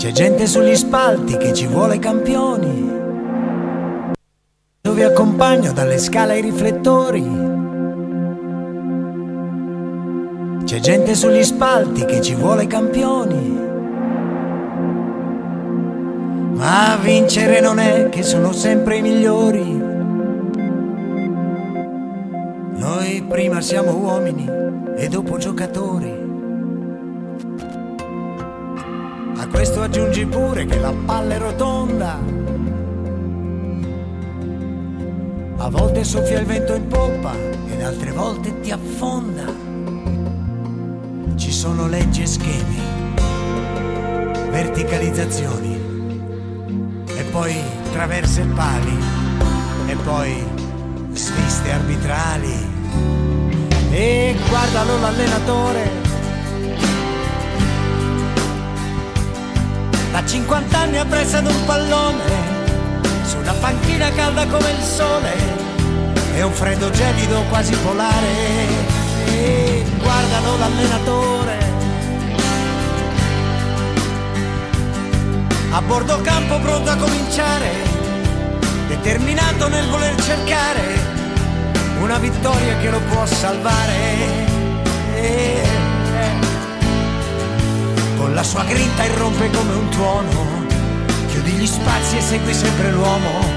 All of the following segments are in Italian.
C'è gente sugli spalti che ci vuole campioni. Io vi accompagno dalle scale ai riflettori. C'è gente sugli spalti che ci vuole campioni. Ma vincere non è che sono sempre i migliori. Noi prima siamo uomini e dopo giocatori. A questo aggiungi pure che la palla è rotonda. A volte soffia il vento in poppa ed altre volte ti affonda. Ci sono leggi e schemi, verticalizzazioni, e poi traverse e pali, e poi sviste arbitrali. E guardalo l'allenatore, da 50 anni appresso ad un pallone, su una panchina calda come il sole, e un freddo gelido quasi polare. E guardalo l'allenatore, a bordo campo pronto a cominciare, determinato nel voler cercare una vittoria che lo può salvare. Con la sua grinta irrompe come un tuono, chiudi gli spazi e segui sempre l'uomo.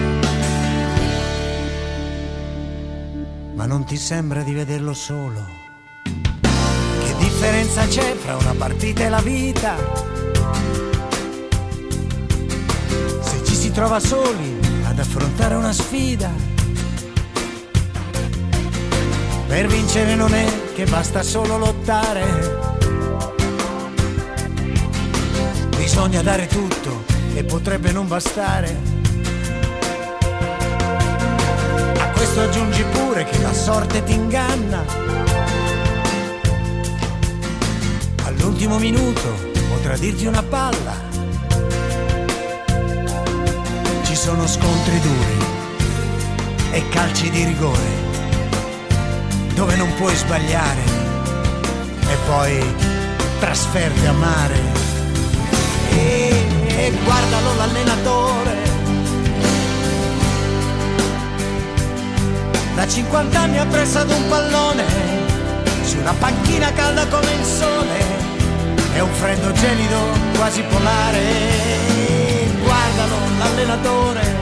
Ma non ti sembra di vederlo solo? Che differenza c'è fra una partita e la vita? Se ci si trova soli ad affrontare una sfida, per vincere non è che basta solo lottare. Bisogna dare tutto e potrebbe non bastare. A questo aggiungi pure che la sorte ti inganna. All'ultimo minuto potrà dirti una palla. Ci sono scontri duri e calci di rigore dove non puoi sbagliare, e poi trasferte a mare. E guardalo l'allenatore, da 50 anni appresso ad un pallone, su una panchina calda come il sole, e un freddo gelido quasi polare. E guardalo l'allenatore,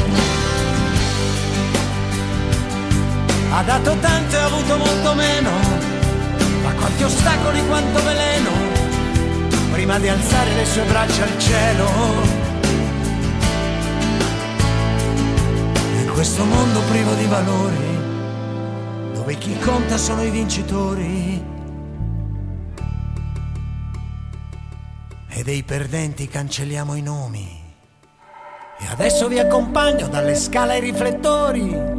ha dato tanto e ha avuto molto meno, ma quanti ostacoli, quanto veleno, prima di alzare le sue braccia al cielo. In questo mondo privo di valori, dove chi conta sono i vincitori, e dei perdenti cancelliamo i nomi. E adesso vi accompagno dalle scale ai riflettori.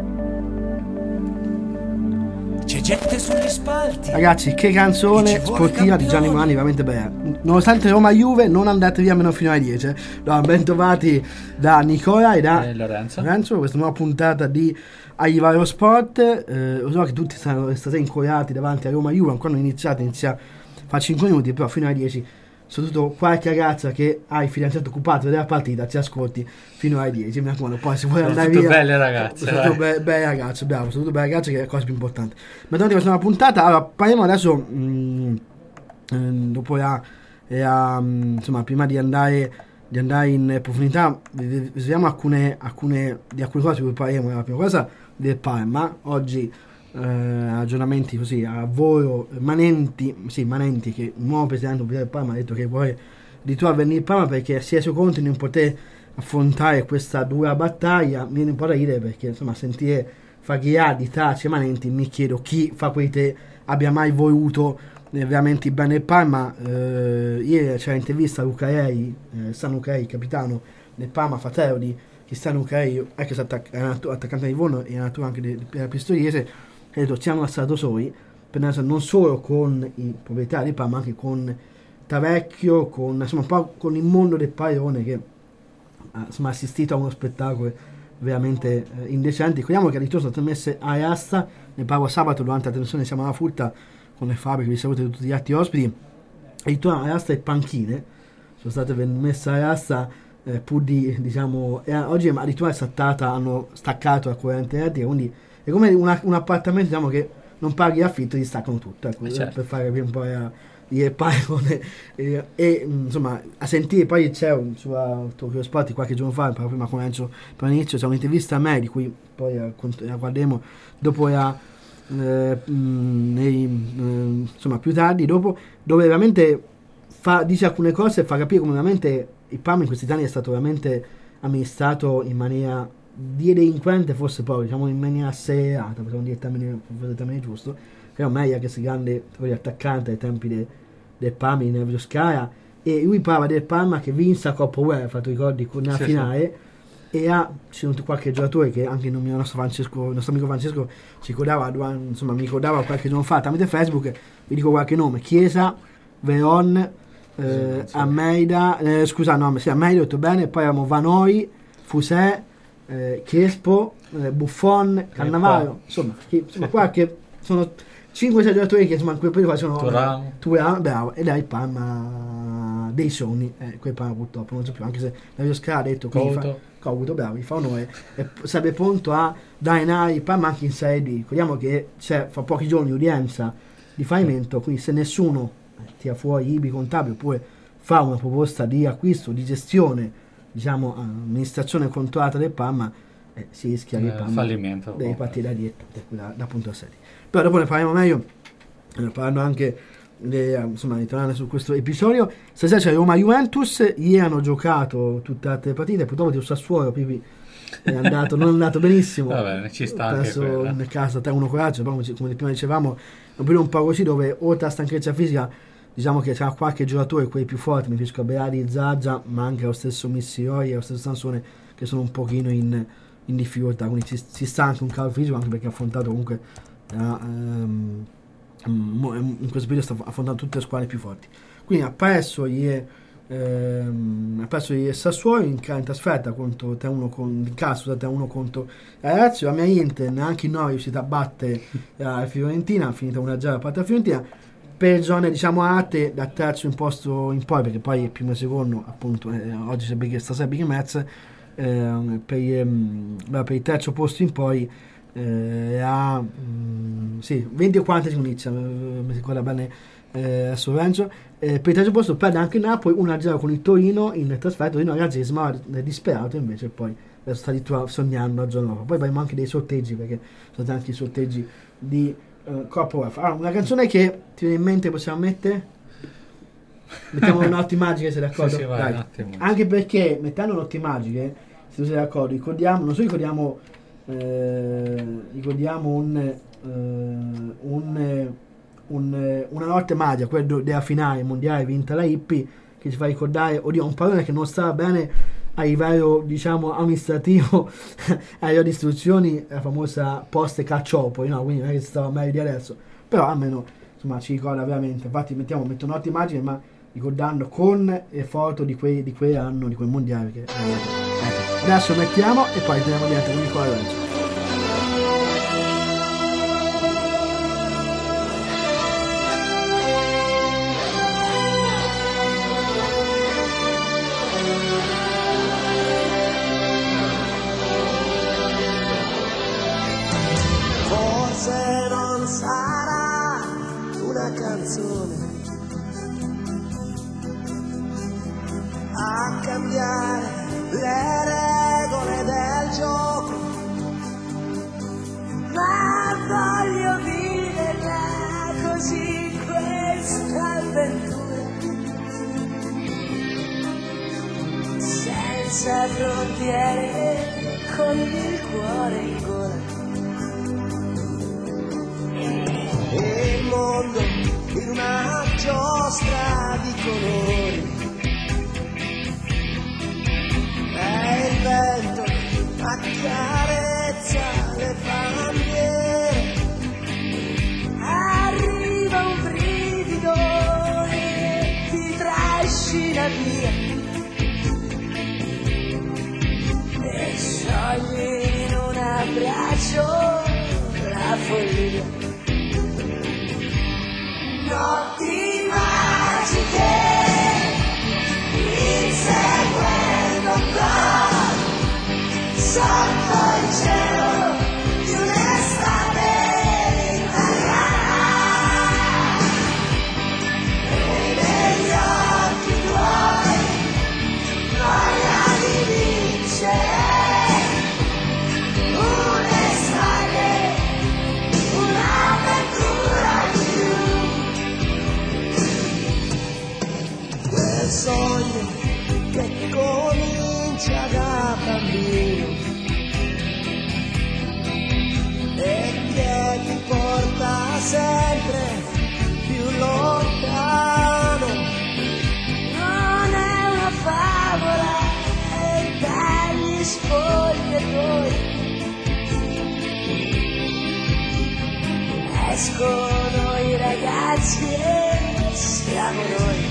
C'è gente sugli spalti. Ragazzi, che canzone sportiva di Gianni Morandi, veramente bella. Nonostante Roma-Juve, non andate via meno fino alle 10. No, ben trovati da Nicola e da Lorenzo. Questa nuova puntata di Agli Vari Sport. Lo so che tutti state incollati davanti a Roma-Juve, ancora non iniziate, inizia fa 5 minuti, però fino alle 10. Soprattutto qualche ragazza che ha il fidanzato occupato della partita ti ascolti fino alle 10. Mi raccomando, poi se vuoi andare via, belle ragazze, soprattutto belle ragazze, bravo, soprattutto belle ragazze, che è la cosa più importante. Ma torniamo a questa nuova puntata. Allora, parliamo adesso dopo insomma, prima di andare in profondità, vediamo alcune cose di cui parliamo. La prima cosa del Parma oggi. Aggiornamenti così a volo. Manenti, che il nuovo presidente del Parma ha detto che vuole ritornare a venire in Parma perché si è reso conto di non poter affrontare questa dura battaglia. Mi viene un po' da ridere perché insomma sentire Faghiardi, Taci e Manenti, mi chiedo chi fa quei te abbia mai voluto veramente il bene del Parma. Ieri c'era l'intervista a Lucarelli, San Lucarelli, capitano del Parma, fratello di Cristiano Lucarelli, ex attaccante di Livorno e allenatore anche della Pistoiese. Ha detto siamo stati soli non solo con i proprietari di Parma, ma anche con Tavecchio, con insomma un po' con il mondo del pallone che ha assistito a uno spettacolo veramente indecente. Ricordiamo che a ritorno sono trasmesse a Asta, ne parlo sabato durante la trasmissione Siamo alla Frutta con le fabbriche, vi saluto tutti gli altri ospiti. Ritorno a Asta e panchine sono state messe all'asta pur di, diciamo, oggi addirittura hanno staccato la corrente elettrica, quindi è come un appartamento, diciamo, che non paghi l'affitto, ti staccano tutto, ecco, certo. Per fare capire un po' il paragone e insomma a sentire. Poi c'è su Tokyo Sport qualche giorno fa, prima come per l'inizio, c'è un'intervista a me di cui poi la guarderemo dopo insomma più tardi dopo, dove veramente dice alcune cose e fa capire come veramente il PAM in questi anni è stato veramente amministrato in maniera di delinquente, forse poi diciamo in maniera serrata, possiamo dire il termine giusto, che è meglio che si grande attaccante ai tempi del PAM in Nevio Scara, e lui parla del PAM che vinse la Coppa UE, ha fatto ricordi nella finale, e c'è qualche giocatore che anche il nostro amico Francesco ci ricordava, insomma mi ricordava qualche giorno fa tramite Facebook, vi dico qualche nome: Chiesa, Veron, Almeida, Almeida, ho detto bene, poi avevamo Vanoi, Fusè, Crespo, Buffon, Cannavaro, insomma qualche, sono 5-6 giocatori che insomma in quel periodo facevano Turam, bravo, ed è il Parma dei sogni, quel Parma purtroppo non c'è più, anche se Nevio Scara ha detto che Couto, bravo, mi fa onore, e sarebbe pronto a dare il Parma anche in Serie D. Ricordiamo che c'è fra pochi giorni udienza di fallimento, quindi se nessuno tira fuori i contabili oppure fa una proposta di acquisto, di gestione, diciamo amministrazione controllata del Parma, si rischia che il Parma fallimento deve partire da dietro, da punto a serie. Però dopo ne parliamo meglio, parlando anche insomma, ritornando su questo episodio. Stasera c'è Roma-Juventus, ieri hanno giocato tutte le altre partite, purtroppo il Sassuolo non è andato benissimo. Va bene, ci sta anche perso in casa 3-1 coraggio, però come prima dicevamo è un periodo un po' così, dove oltre alla stanchezza fisica diciamo che c'era qualche giocatore, quelli più forti, mi riferisco a Berardi, Zaggia, ma anche lo stesso Missioi e lo stesso Sansone, che sono un pochino in difficoltà, quindi si sta anche un calo fisico, anche perché ha affrontato comunque in questo periodo sta affrontando tutte le squadre più forti. Quindi ha perso ieri Sassuolo in trasferta contro 3-1 con Casso, 3-1 contro la Lazio. La mia Inter neanche in 9 è riuscita a battere la Fiorentina, ha finito 1-0 da parte della Fiorentina, per zone diciamo alte dal terzo imposto in poi, perché poi il primo e il secondo appunto oggi c'è stasera Big Metz, per il terzo posto in poi a 20 o 40 inizia, mi ricorda bene adesso Lorenzo, per il terzo posto perde anche Napoli 1-0 con il Torino in trasferta. Torino ragazzi sembrava disperato, invece poi adesso sta addirittura sognando a giorno dopo. Poi abbiamo anche dei sorteggi, perché sono tanti sorteggi di Coppa UEFA. Una canzone che ti viene in mente, possiamo mettere? Mettiamo le notti magiche, sei d'accordo? Sì, vai, anche perché mettendo notti magiche, se tu sei d'accordo, ricordiamo una notte magica, quella della finale mondiale vinta la Ippi, che ci fa ricordare, un parole che non stava bene a livello diciamo amministrativo a livello di istruzioni, la famosa poste Cacciopoli, no? Quindi non è che si stava meglio di adesso, però almeno insomma ci ricorda veramente. Infatti metto notti magiche, ma ricordando con le foto di quell'anno, di quel mondiale che adesso mettiamo e poi teniamo dietro con Nicola Lorenzo. Forse non sarà una canzone a cambiare le regole del gioco, ma voglio viverla così questa avventura, senza frontiere, con il cuore in gola. E il mondo in una giostra di colori, e il vento accarezza le bandiere, arriva un brivido e ti trascina via, e sciogli in un abbraccio la follia. Notti magiche, sotto il cielo di un'estate italiana e negli occhi tuoi voglia di vincere un'estate, un'avventura in più, quel sogno che comincia da bambino e che ti porta sempre più lontano. Non è una favola e dagli spogliatoi escono i ragazzi e siamo noi.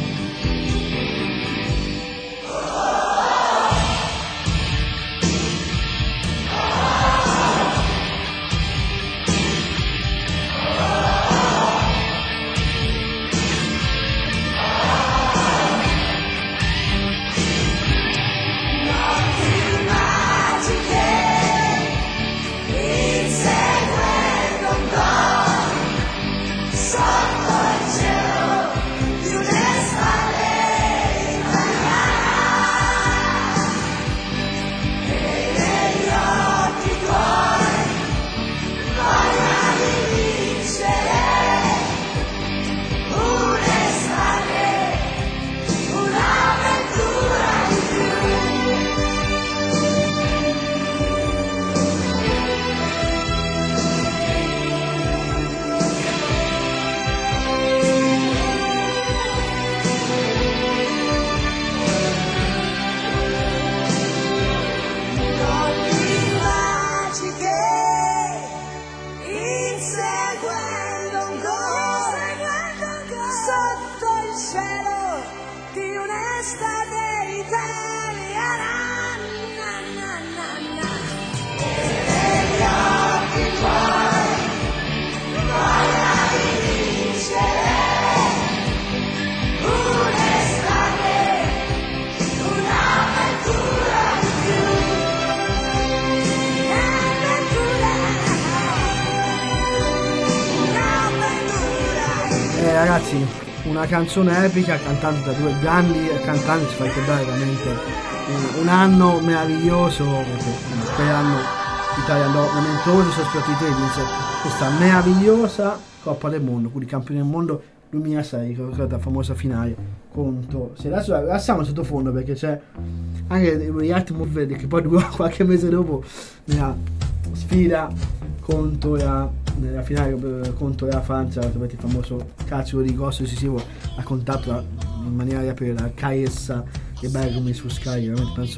Ragazzi, una canzone epica cantata da due grandi cantanti ci fa ricordare veramente un anno meraviglioso, perché quell'anno l'Italia andò veramente oltre i suoi aspettative, vinse questa meravigliosa Coppa del Mondo, quindi campione del mondo 2006, la famosa finale contro. Se adesso lasciamo il sottofondo perché c'è anche gli altri move che poi qualche mese dopo nella sfida contro nella finale contro la Francia, il famoso calcio di rigore decisivo a contatto in maniera per Chiesa e Bergomi su Sky. Veramente penso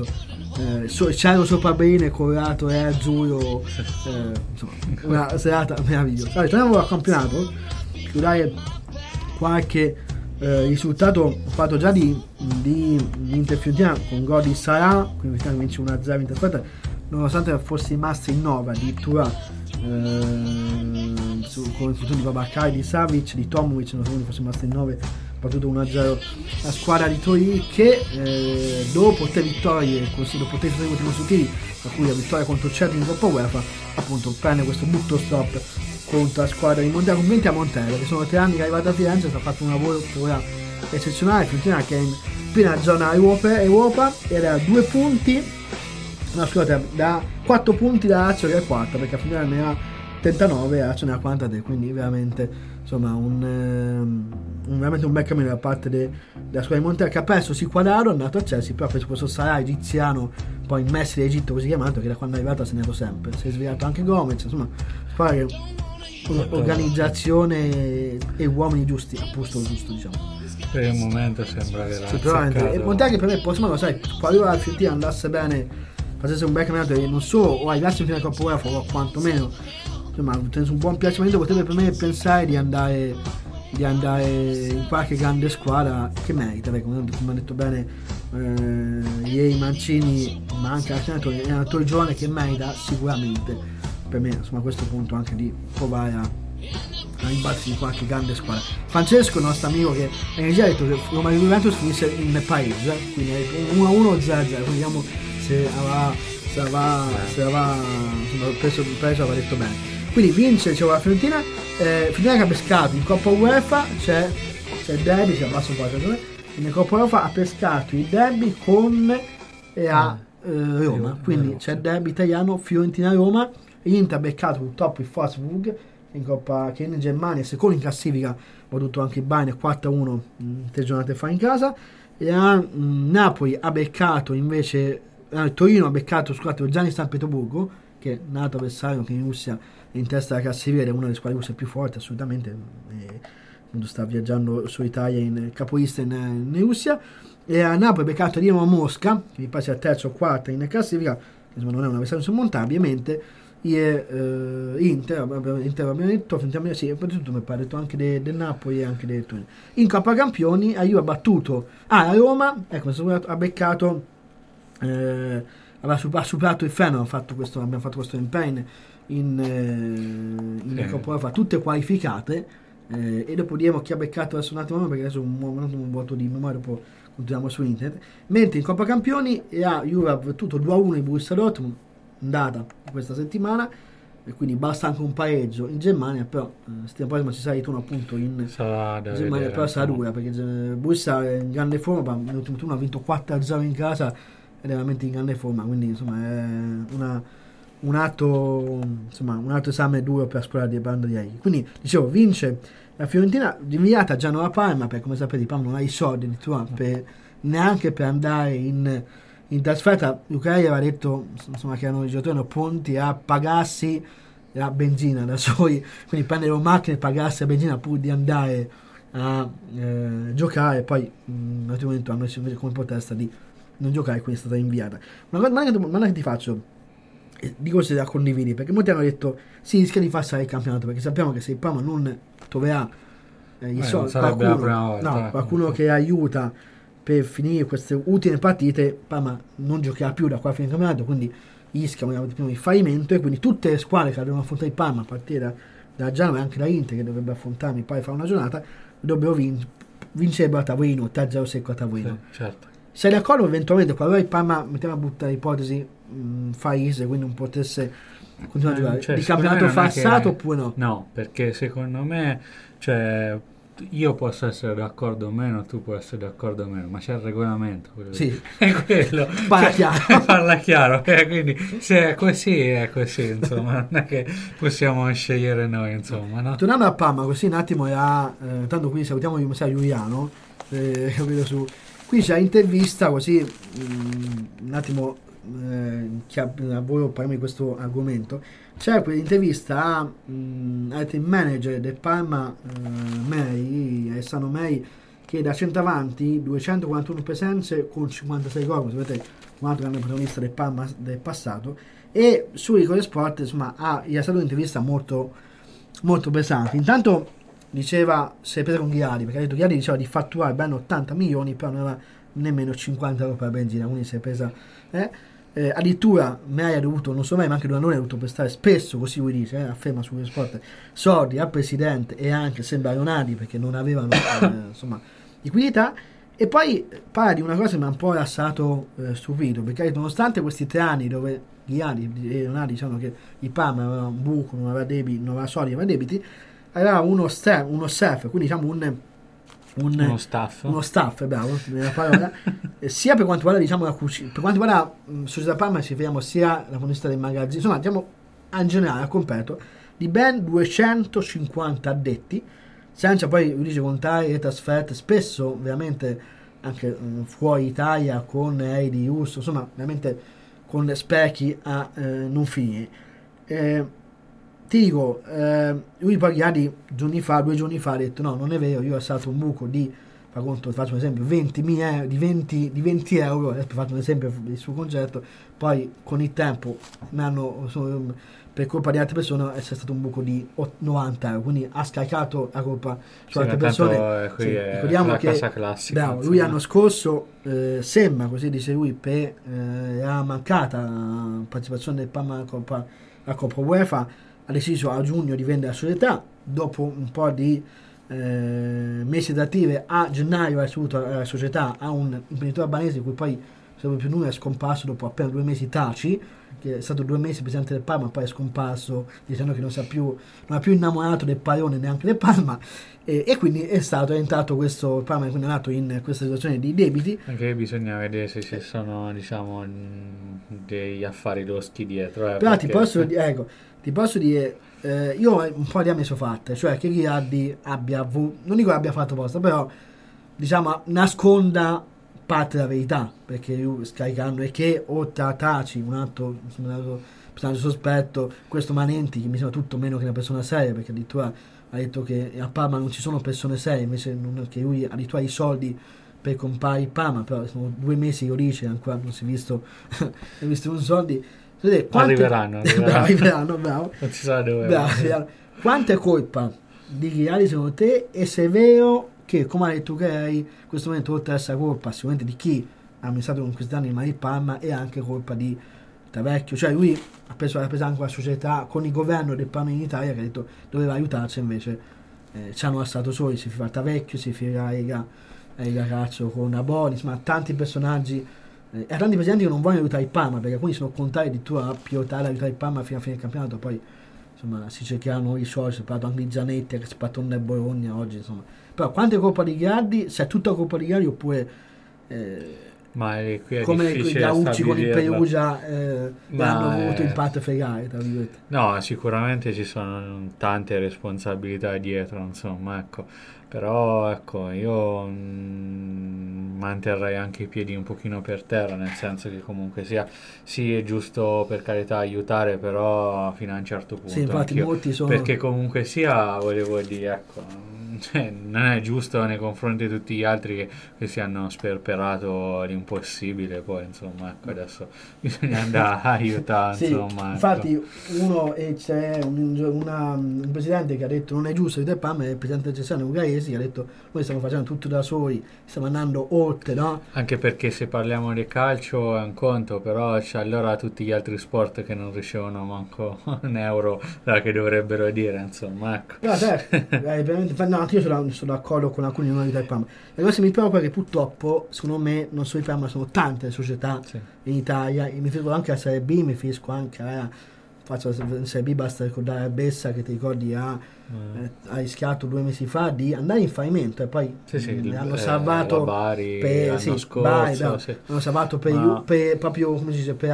cielo sopra bene, colorato e azzurro, insomma una serata meravigliosa. Allora, torniamo al campionato, chiudere qualche risultato. Ho fatto già di Inter Fiorentina con gol di Sarà, quindi vince 1-0 Inter, nonostante fosse rimasta in 9 addirittura con il futuro di Babacar, di Savic, di Tomovic, nonostante fosse rimasta in 9, battuto 1-0 la squadra di Torino, che dopo 3 vittorie dopo 3 consecutivi, tra cui la vittoria contro Celtic in Coppa UEFA, appunto prende questo butto stop contro la squadra di Montella. Complimenti a Montella, che sono 3 anni che è arrivata a Firenze, sta fatto un lavoro per ora eccezionale. Fiorentina che è in piena zona Europa ed è a 2 punti, no scusate, da 4 punti da Lazio che è 4, perché a finire ne ha 39 e Lazio ne ha 43, quindi veramente insomma veramente un bel cammino da parte della squadra di Montella, che ha perso Quadraro, è andato a Chelsea, però ha preso questo Sarà egiziano, poi in Messi d'Egitto così chiamato, che da quando è arrivato ha segnato sempre, si è svegliato anche Gomez, insomma fare organizzazione e uomini giusti a posto giusto, diciamo. Per il momento sembra che e Montella che per me possiamo, sai, quando la Fiorentina andasse bene, facesse un bel campionato e non solo o arrivasse in finale Coppa UEFA o quantomeno insomma un buon piacimento, potrebbe per me pensare di andare in qualche grande squadra che merita, perché come ha detto bene ieri Mancini, ma anche l'allenatore, è un allenatore giovane che merita sicuramente, per me insomma a questo punto anche di provare a imbattersi in qualche grande squadra. Francesco, il nostro amico, che ha detto che Roma Juventus finisse in pareggio, quindi 1-1 0-0, quindi vediamo se se la va insomma, preso aveva detto bene. Quindi vince, dicevo, la Fiorentina. Fiorentina che ha pescato in Coppa UEFA, c'è il derby, si abbassa un po' la ragione. In Coppa UEFA ha pescato il derby con Roma, quindi c'è il derby italiano Fiorentina-Roma. L'Inter ha beccato purtroppo il Wolfsburg in Coppa, che in Germania, secondo in classifica, ha battuto anche il Bayern 4-1 tre giornate fa in casa. E Napoli ha beccato invece, Torino ha beccato, scusate, Gianni San Pietroburgo, che è nato avversario, che in Russia è in testa alla classifica ed è una delle squadre russe più forti assolutamente, sta viaggiando su Italia in capolista in Russia. E a Napoli ha beccato Dinamo Mosca, che mi passa al terzo o quarto in classifica, che insomma non è un avversario insormontabile, mentre Inter abbiamo detto, sì, tutto mi pare, detto anche del Napoli e anche del Torino. In Coppa Campioni a Juve ha battuto a Roma, ecco, ha beccato ha superato il Feyenoord, abbiamo fatto questo impegno in Coppa UEFA, tutte qualificate, e dopo diremo chi ha beccato adesso un attimo, perché adesso un vuoto di memoria, dopo continuiamo su internet. Mentre in Coppa Campioni Juve ha battuto 2-1 il Borussia Dortmund, andata questa settimana, e quindi basta anche un pareggio in Germania, però settimana prossima ci sarà ritorno appunto in Germania, però sarà dura, perché Borussia è in grande forma, nell'ultimo turno ha vinto 4-0 in casa ed è veramente in grande forma, quindi insomma è un altro esame duro per la squadra di Banda di Aighi. Quindi dicevo, vince la Fiorentina, rinviata a Genoa-Parma, perché come sapete Parma non ha i soldi neanche per andare in trasferta. Lucarelli aveva detto insomma che erano i giocatori pronti a pagarsi la benzina da soli, quindi prendere le macchine e pagarsi la benzina pur di andare a giocare. Poi naturalmente hanno messo invece come protesta di non giocare, quindi è stata inviata. Una domanda che ti faccio, dico se la condividi, perché molti hanno detto si rischia di far salire il campionato, perché sappiamo che se il Parma non troverà i soldi, qualcuno che aiuta per finire queste ultime partite, Parma non giocherà più da qua a fine campionato, quindi rischia il fallimento, e quindi tutte le squadre che devono affrontare il Parma a partire da Genoa e anche da Inter, che dovrebbe affrontarmi poi fare una giornata, dovrebbero vincere a tavolino, 3-0 secco a tavolino. Sì, certo. Sei d'accordo eventualmente qualora il Parma, mettiamo a buttare ipotesi Faise, quindi non potesse continuare a giocare, cioè, di campionato falsato oppure no? No, perché secondo me, cioè, io posso essere d'accordo o meno, tu puoi essere d'accordo o meno, ma c'è il regolamento, sì, è quello, parla chiaro, quindi se è così, insomma, non è che possiamo scegliere noi, insomma, no? Tornando a Parma, così un attimo, tanto qui salutiamo il Giuliano, capito, su qui c'è intervista, così un attimo a voi parliamo di questo argomento. C'è quell'intervista al manager del Parma, Alessandro Mei, che da centravanti 241 presenze con 56 gol, sapete, un altro grande protagonista del Parma del passato, e su Ricordo Sport insomma gli è stata un'intervista molto molto pesante. Intanto diceva, si è presa con Ghiardi, perché ha detto Ghiardi diceva di fatturare ben 80 milioni, però non aveva nemmeno 50 euro per la benzina, quindi si è presa addirittura Mei ha dovuto, non so mai, ma anche Donadoni ha dovuto prestare spesso, così lui dice, afferma su Sport, soldi al presidente e anche sembra a Leonardi, perché non avevano insomma liquidità. E poi parla di una cosa che mi ha un po' lasciato stupito, perché nonostante questi 3 anni dove Ghiardi e Leonardi dicevano che il Parma aveva un buco, non aveva debiti, non aveva soldi, aveva debiti, aveva uno staff, quindi diciamo uno staff, bravo, la parola, sia per quanto riguarda diciamo la cucina, per quanto riguarda Società Parma ci vediamo sia la fornistica dei magazzini, insomma diciamo in generale al completo di ben 250 addetti, senza poi dice contare le trasferte, spesso veramente anche fuori Italia con di Russo, insomma veramente con sprechi a non finire. Ti dico, lui poi 2 giorni fa ha detto no, non è vero, io ho stato un buco di, fa conto, faccio un esempio, 20 euro, adesso faccio un esempio del suo concerto, poi con il tempo per colpa di altre persone è stato un buco di 90 euro, quindi ha scaricato la colpa su altre persone. Ricordiamo che casa classica, bravo, lui l'anno scorso sembra, così dice lui, per la mancata partecipazione del Parma alla Coppa UEFA, ha deciso a giugno di vendere la società. Dopo un po' di mesi attive, a gennaio ha ricevuto la società a un imprenditore albanese, cui poi serve più nulla, è scomparso dopo appena 2 mesi taci, che è stato 2 mesi presidente del Parma, poi è scomparso dicendo che non ha più innamorato del Paione neanche del Parma, e quindi è entrato questo Parma, quindi è nato in questa situazione di debiti. Anche bisogna vedere se ci sono, diciamo, degli affari loschi dietro. Però perché... ti posso dire, io ho un po' di ammesso fatte, cioè che Ghiardi non dico che abbia fatto posta, però diciamo nasconda parte della verità, perché io scaricando, e che oltre a Taci, un altro personaggio sospetto, questo Manenti, che mi sembra tutto meno che una persona seria, perché addirittura ha detto che a Parma non ci sono persone serie, invece che lui addirittura ha i soldi per comprare il Parma, però sono 2 mesi che lo dice, ancora non si è visto un soldi. Arriveranno. Bravo. Non si sa dove. Bravo. Quanto è colpa di Ghiardi secondo te, e se è vero che, come hai detto che hai, in questo momento oltre ad essere colpa sicuramente di chi ha amministrato con questi anni il Parma, è anche colpa di Tavecchio, cioè lui ha preso anche la società con il governo del Parma in Italia, che ha detto doveva aiutarci, invece ci hanno lasciato soli, si fa Tavecchio, si fa Ega Cazzo con Abonis, ma tanti personaggi e tanti presidenti che non vogliono aiutare il Parma, perché alcuni sono contrari addirittura a pilotare, aiutare il Parma fino a fine del campionato, poi insomma si cercheranno i soldi, si è parlato anche di Zanetti che si è fatto nel Bologna oggi, insomma. Però quanto è colpa di Ghiardi, se è tutta colpa di Ghiardi, oppure ma qui è come i Gaucci con il Perugia l'hanno avuto in parte fregare, tra virgolette. No, sicuramente ci sono tante responsabilità dietro, insomma, ecco. Però ecco, io manterrei anche i piedi un pochino per terra, nel senso che comunque sì, è giusto, per carità, aiutare, però fino a un certo punto. Sì, infatti molti sono... Perché comunque volevo dire, ecco, cioè, non è giusto nei confronti di tutti gli altri che si hanno sperperato l'impossibile, poi insomma, ecco, adesso bisogna andare a aiutare, sì, insomma. Infatti ecco. C'è un presidente che ha detto non è giusto aiutare il Parma, è il presidente del Cesano Ungheresi, che ha detto noi stiamo facendo tutto da soli, stiamo andando oltre, no? Anche perché se parliamo di calcio è un conto, però c'è allora tutti gli altri sport che non ricevono manco un euro che dovrebbero dire, insomma, ecco. Però veramente, no, anche io sono d'accordo con alcuni non aiutare il Parma. La cosa mi preoccupa è che purtroppo, secondo me, non solo il Parma, sono tante società in Italia, e mi riferisco anche alla Serie B, mi riferisco anche alla Serie B, basta ricordare a Bessa che ti ricordi ha rischiato 2 mesi fa di andare in fallimento, e poi hanno salvato Bari l'anno scorso, hanno salvato proprio come si dice, per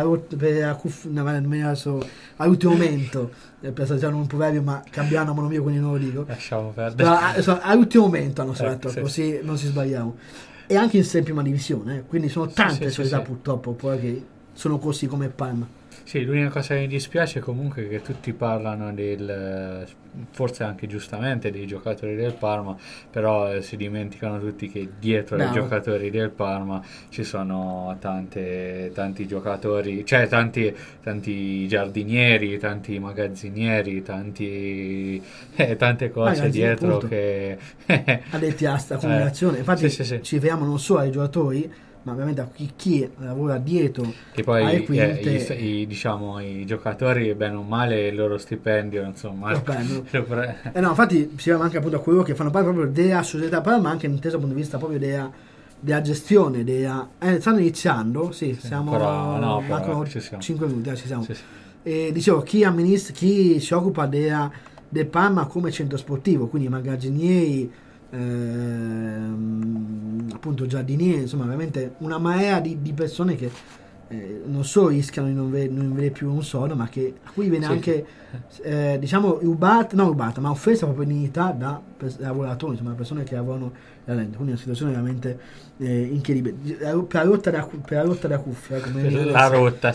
all'ultimo momento, per usare un proverbio ma cambiando a mono mio, quindi non lo dico, lasciamo perdere, all'ultimo momento hanno salvato, così non si sbagliamo, e anche in prima divisione, quindi sono tante società purtroppo poi che sono così come il Parma. Sì, l'unica cosa che mi dispiace comunque è che tutti parlano forse anche giustamente dei giocatori del Parma, però si dimenticano tutti che dietro ai giocatori del Parma ci sono tanti giocatori, cioè tanti giardinieri, tanti magazzinieri, tante cose dietro, appunto, che addetti a sta combinazione. Infatti ci vediamo non solo ai giocatori, ma ovviamente a chi lavora dietro, che poi i giocatori bene o male il loro stipendio, insomma, infatti si va anche appunto a quello che fanno parte proprio della società Parma, anche inteso dal punto di vista proprio della gestione, stanno iniziando, siamo mancano 5 minuti, ci siamo. E dicevo, chi si occupa del Parma come centro sportivo, quindi magazzinieri, appunto giardinieri, insomma veramente una marea di persone che non solo rischiano di non vedere più un soldo, ma a cui viene anche diciamo ma offesa proprio dignità da lavoratori, insomma persone che lavorano veramente, quindi è una situazione veramente incredibile, per la rotta da cuffia, come la rotta,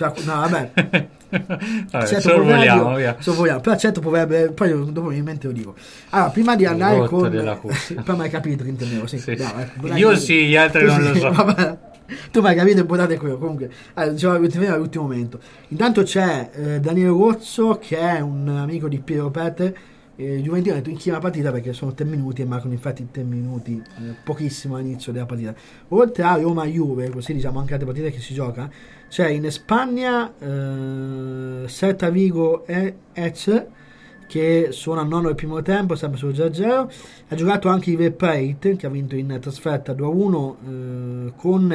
sorvoliamo, però certo potrebbe, poi dopo in mente lo dico. Allora, prima di andare con poi mi hai capito che intendevo, io sì, gli altri non lo so. Tu mi hai capito, importante quello. Comunque, diceva all'ultimo momento. Intanto c'è Daniele Rozzo, che è un amico di Piero Pete. Gioventino ha detto in chi la partita, perché sono 3 minuti e mancano infatti 3 minuti, pochissimo all'inizio della partita. Oltre a Roma-Juve, così diciamo anche altre partite che si gioca, c'è in Spagna Celta Vigo e Ecce, che sono a nono del primo tempo, sempre sullo 0-0. Ha giocato anche River Plate, che ha vinto in trasferta 2-1 con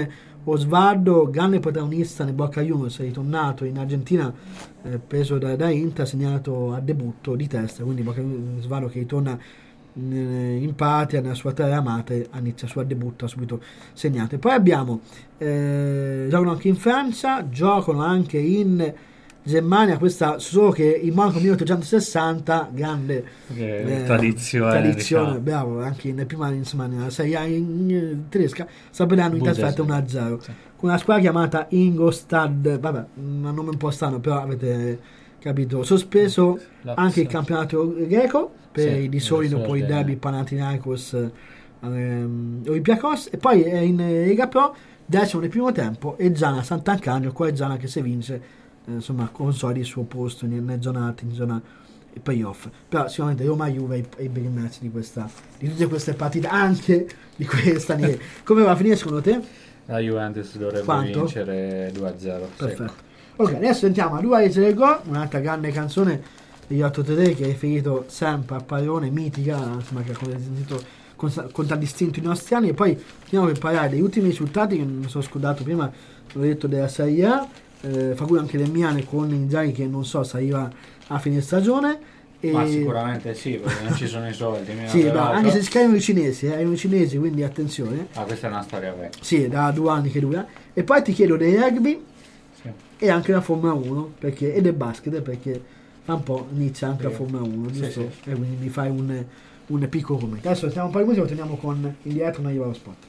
Osvaldo, grande protagonista nel Boca Juniors, è ritornato in Argentina preso da Inter, segnato a debutto di testa, quindi Osvaldo che ritorna in patria, nella sua terra amata, inizia il suo debutto, ha subito segnato. E poi abbiamo giocano anche in Francia, giocano anche in Germania, questa so che in Monaco 1860, grande tradizione, diciamo. Bravo, anche prima nella Serie A in tedesca sta perdendo in trasferta 1-0 con una squadra chiamata Ingolstadt, vabbè, un nome un po' strano, però avete capito, sospeso anche il campionato greco per i di solito, poi il derby Panathinaikos Olympiacos, e poi in Lega Pro 10° nel primo tempo e Zana Sant'Ancanio, qua è Zana che se vince insomma consolida il suo posto in zona alta, in zona playoff. Però sicuramente Roma Juve è i big match di tutte queste partite, anche di questa. Come va a finire secondo te? La Juventus dovrebbe vincere 2-0. Perfetto. Ok, adesso sentiamo a Due Legge del Gol, un'altra grande canzone degli 883 che è riferito sempre a Parole, mitica, insomma, che ha contraddistinto i nostri anni. E poi finiamo per parlare degli ultimi risultati che mi sono scordato prima, l'ho detto, della Serie A. Fa cui anche le Miane con Inzaghi che non so se arriva a fine stagione, ma sicuramente sì, perché non ci sono i soldi. Sì, anche se scrivono i cinesi, quindi attenzione. Questa è una storia vecchia. Sì, da 2 anni che dura. E poi ti chiedo dei rugby e anche la Formula 1 e del basket, perché fa un po' inizia anche la Formula 1, giusto? Sì. E quindi mi fai un piccolo commento. Adesso stiamo un po' di musica, torniamo con in diretta una Euro Sport.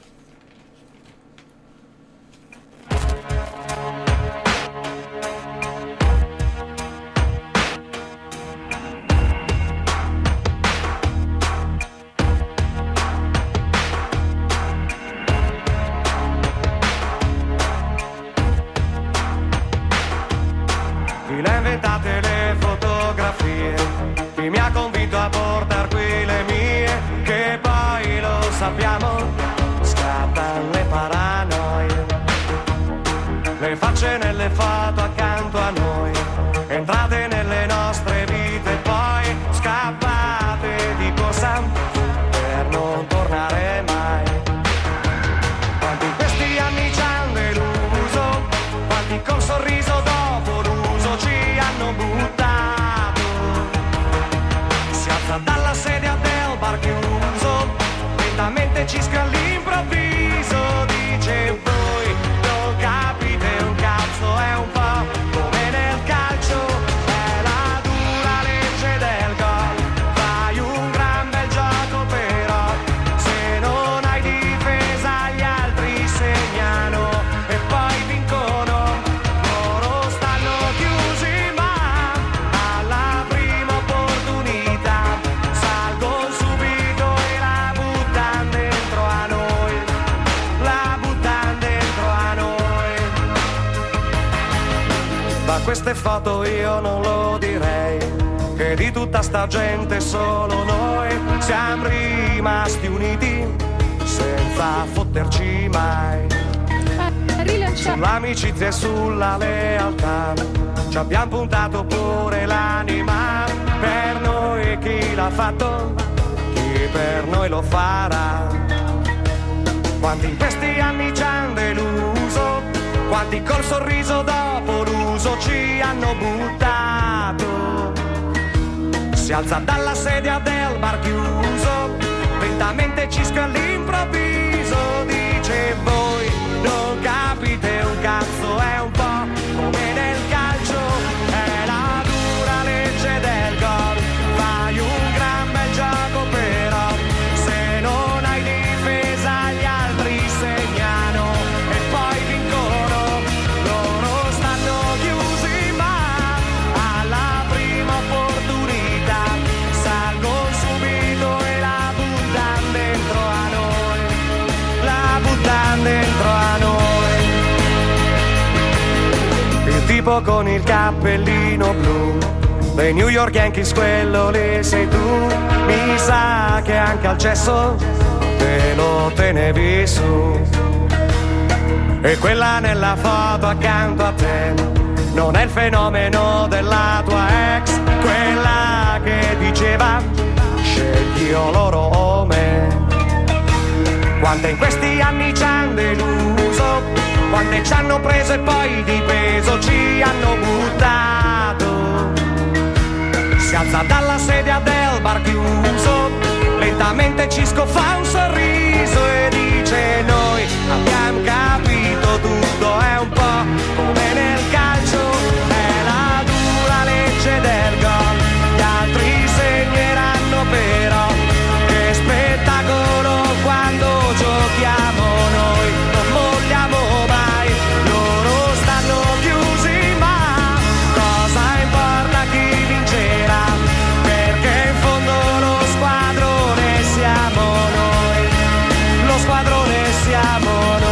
Nelle foto accanto a noi, entrate nelle nostre vite, poi scappate di corsa per non tornare mai. Quanti in questi anni ci hanno deluso, quanti col sorriso dopo l'uso ci hanno buttato. Si alza dalla sedia del bar chiuso, lentamente ci scra all'improvviso, dice voi non capite un cazzo, è un po' come nel calcio, è la dura legge del gol, fai un gran bel gioco però, se non hai difesa gli altri segnano e poi vincono, loro stanno chiusi ma alla prima opportunità salgono subito e la buttano dentro a noi, la buttano dentro a noi. Da queste foto io non lo direi, che di tutta sta gente solo noi siamo rimasti uniti senza fotterci mai. Sull'amicizia e sulla lealtà ci abbiamo puntato pure l'anima, per noi chi l'ha fatto, chi per noi lo farà. Quanti in questi anni ci hanno deluso, quanti col sorriso dopo l'uso ci hanno buttato. Si alza dalla sedia del bar chiuso, lentamente ci scra all'improvviso, dice voi non capite un cazzo, è un po' come nel calcio, è la dura legge del gol, fai un gran bel gioco però, se non hai difesa gli altri segnano e poi vincono, loro stanno chiusi ma alla prima opportunità salgono subito e la buttano dentro a noi, la buttano dentro a noi. Il tipo con il cappellino blu dei New York Yankees, quello lì sei tu, mi sa che anche al cesso te lo tenevi su. E quella nella foto accanto a te non è il fenomeno della tua ex, quella che diceva scegli o loro o me. Quante in questi anni ci hanno deluso, quante ci hanno preso e poi di peso ci hanno buttato. Si alza dalla sedia del bar chiuso, lentamente Cisco fa un sorriso e dice: noi abbiamo capito tutto, è un po' come nel calcio, è la dura legge del gol, gli altri segneranno però, che spettacolo quando giochiamo noi, non molliamo mai, loro stanno chiusi ma cosa importa chi vincerà, perché in fondo lo squadrone siamo noi, lo squadrone siamo noi.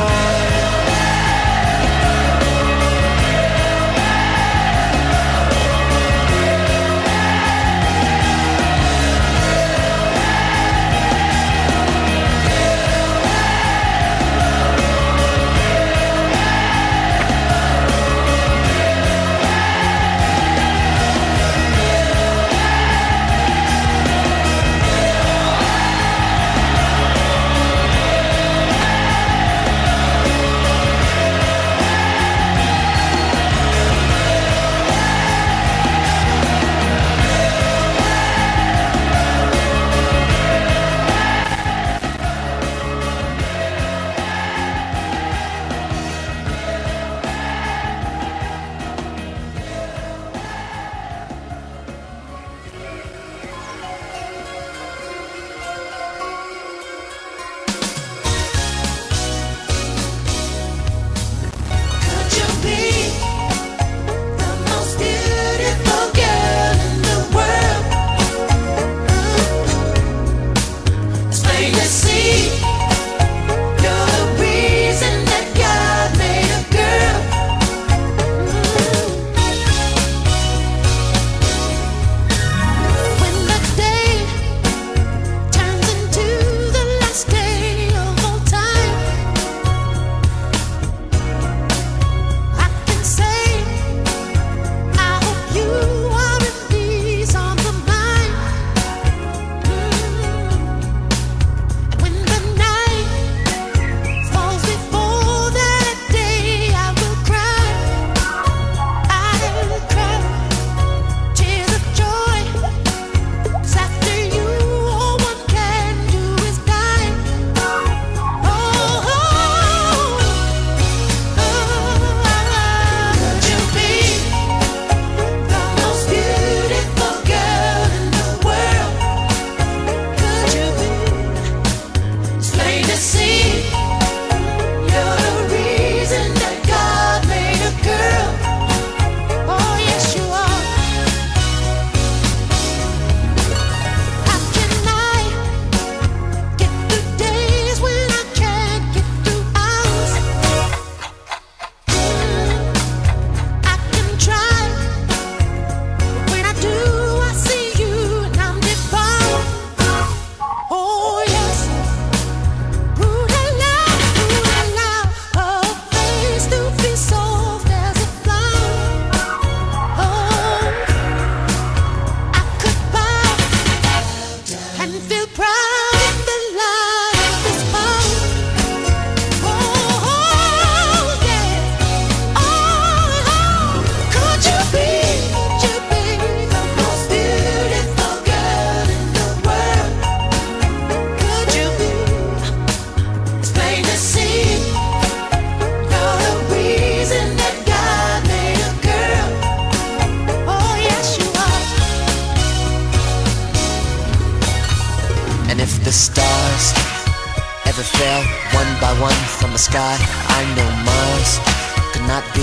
the stars ever fell one by one from the sky, I know Mars could not be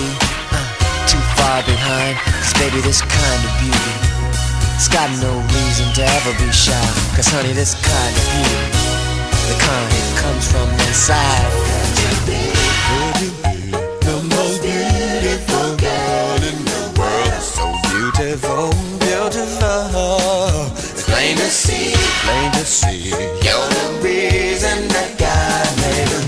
too far behind. 'Cause baby, this kind of beauty, it's got no reason to ever be shy. 'Cause honey, this kind of beauty, the kind that comes from inside. Could you be the most beautiful girl in the world? So beautiful, beautiful. It's plain to see, plain to see. You're the reason that God made a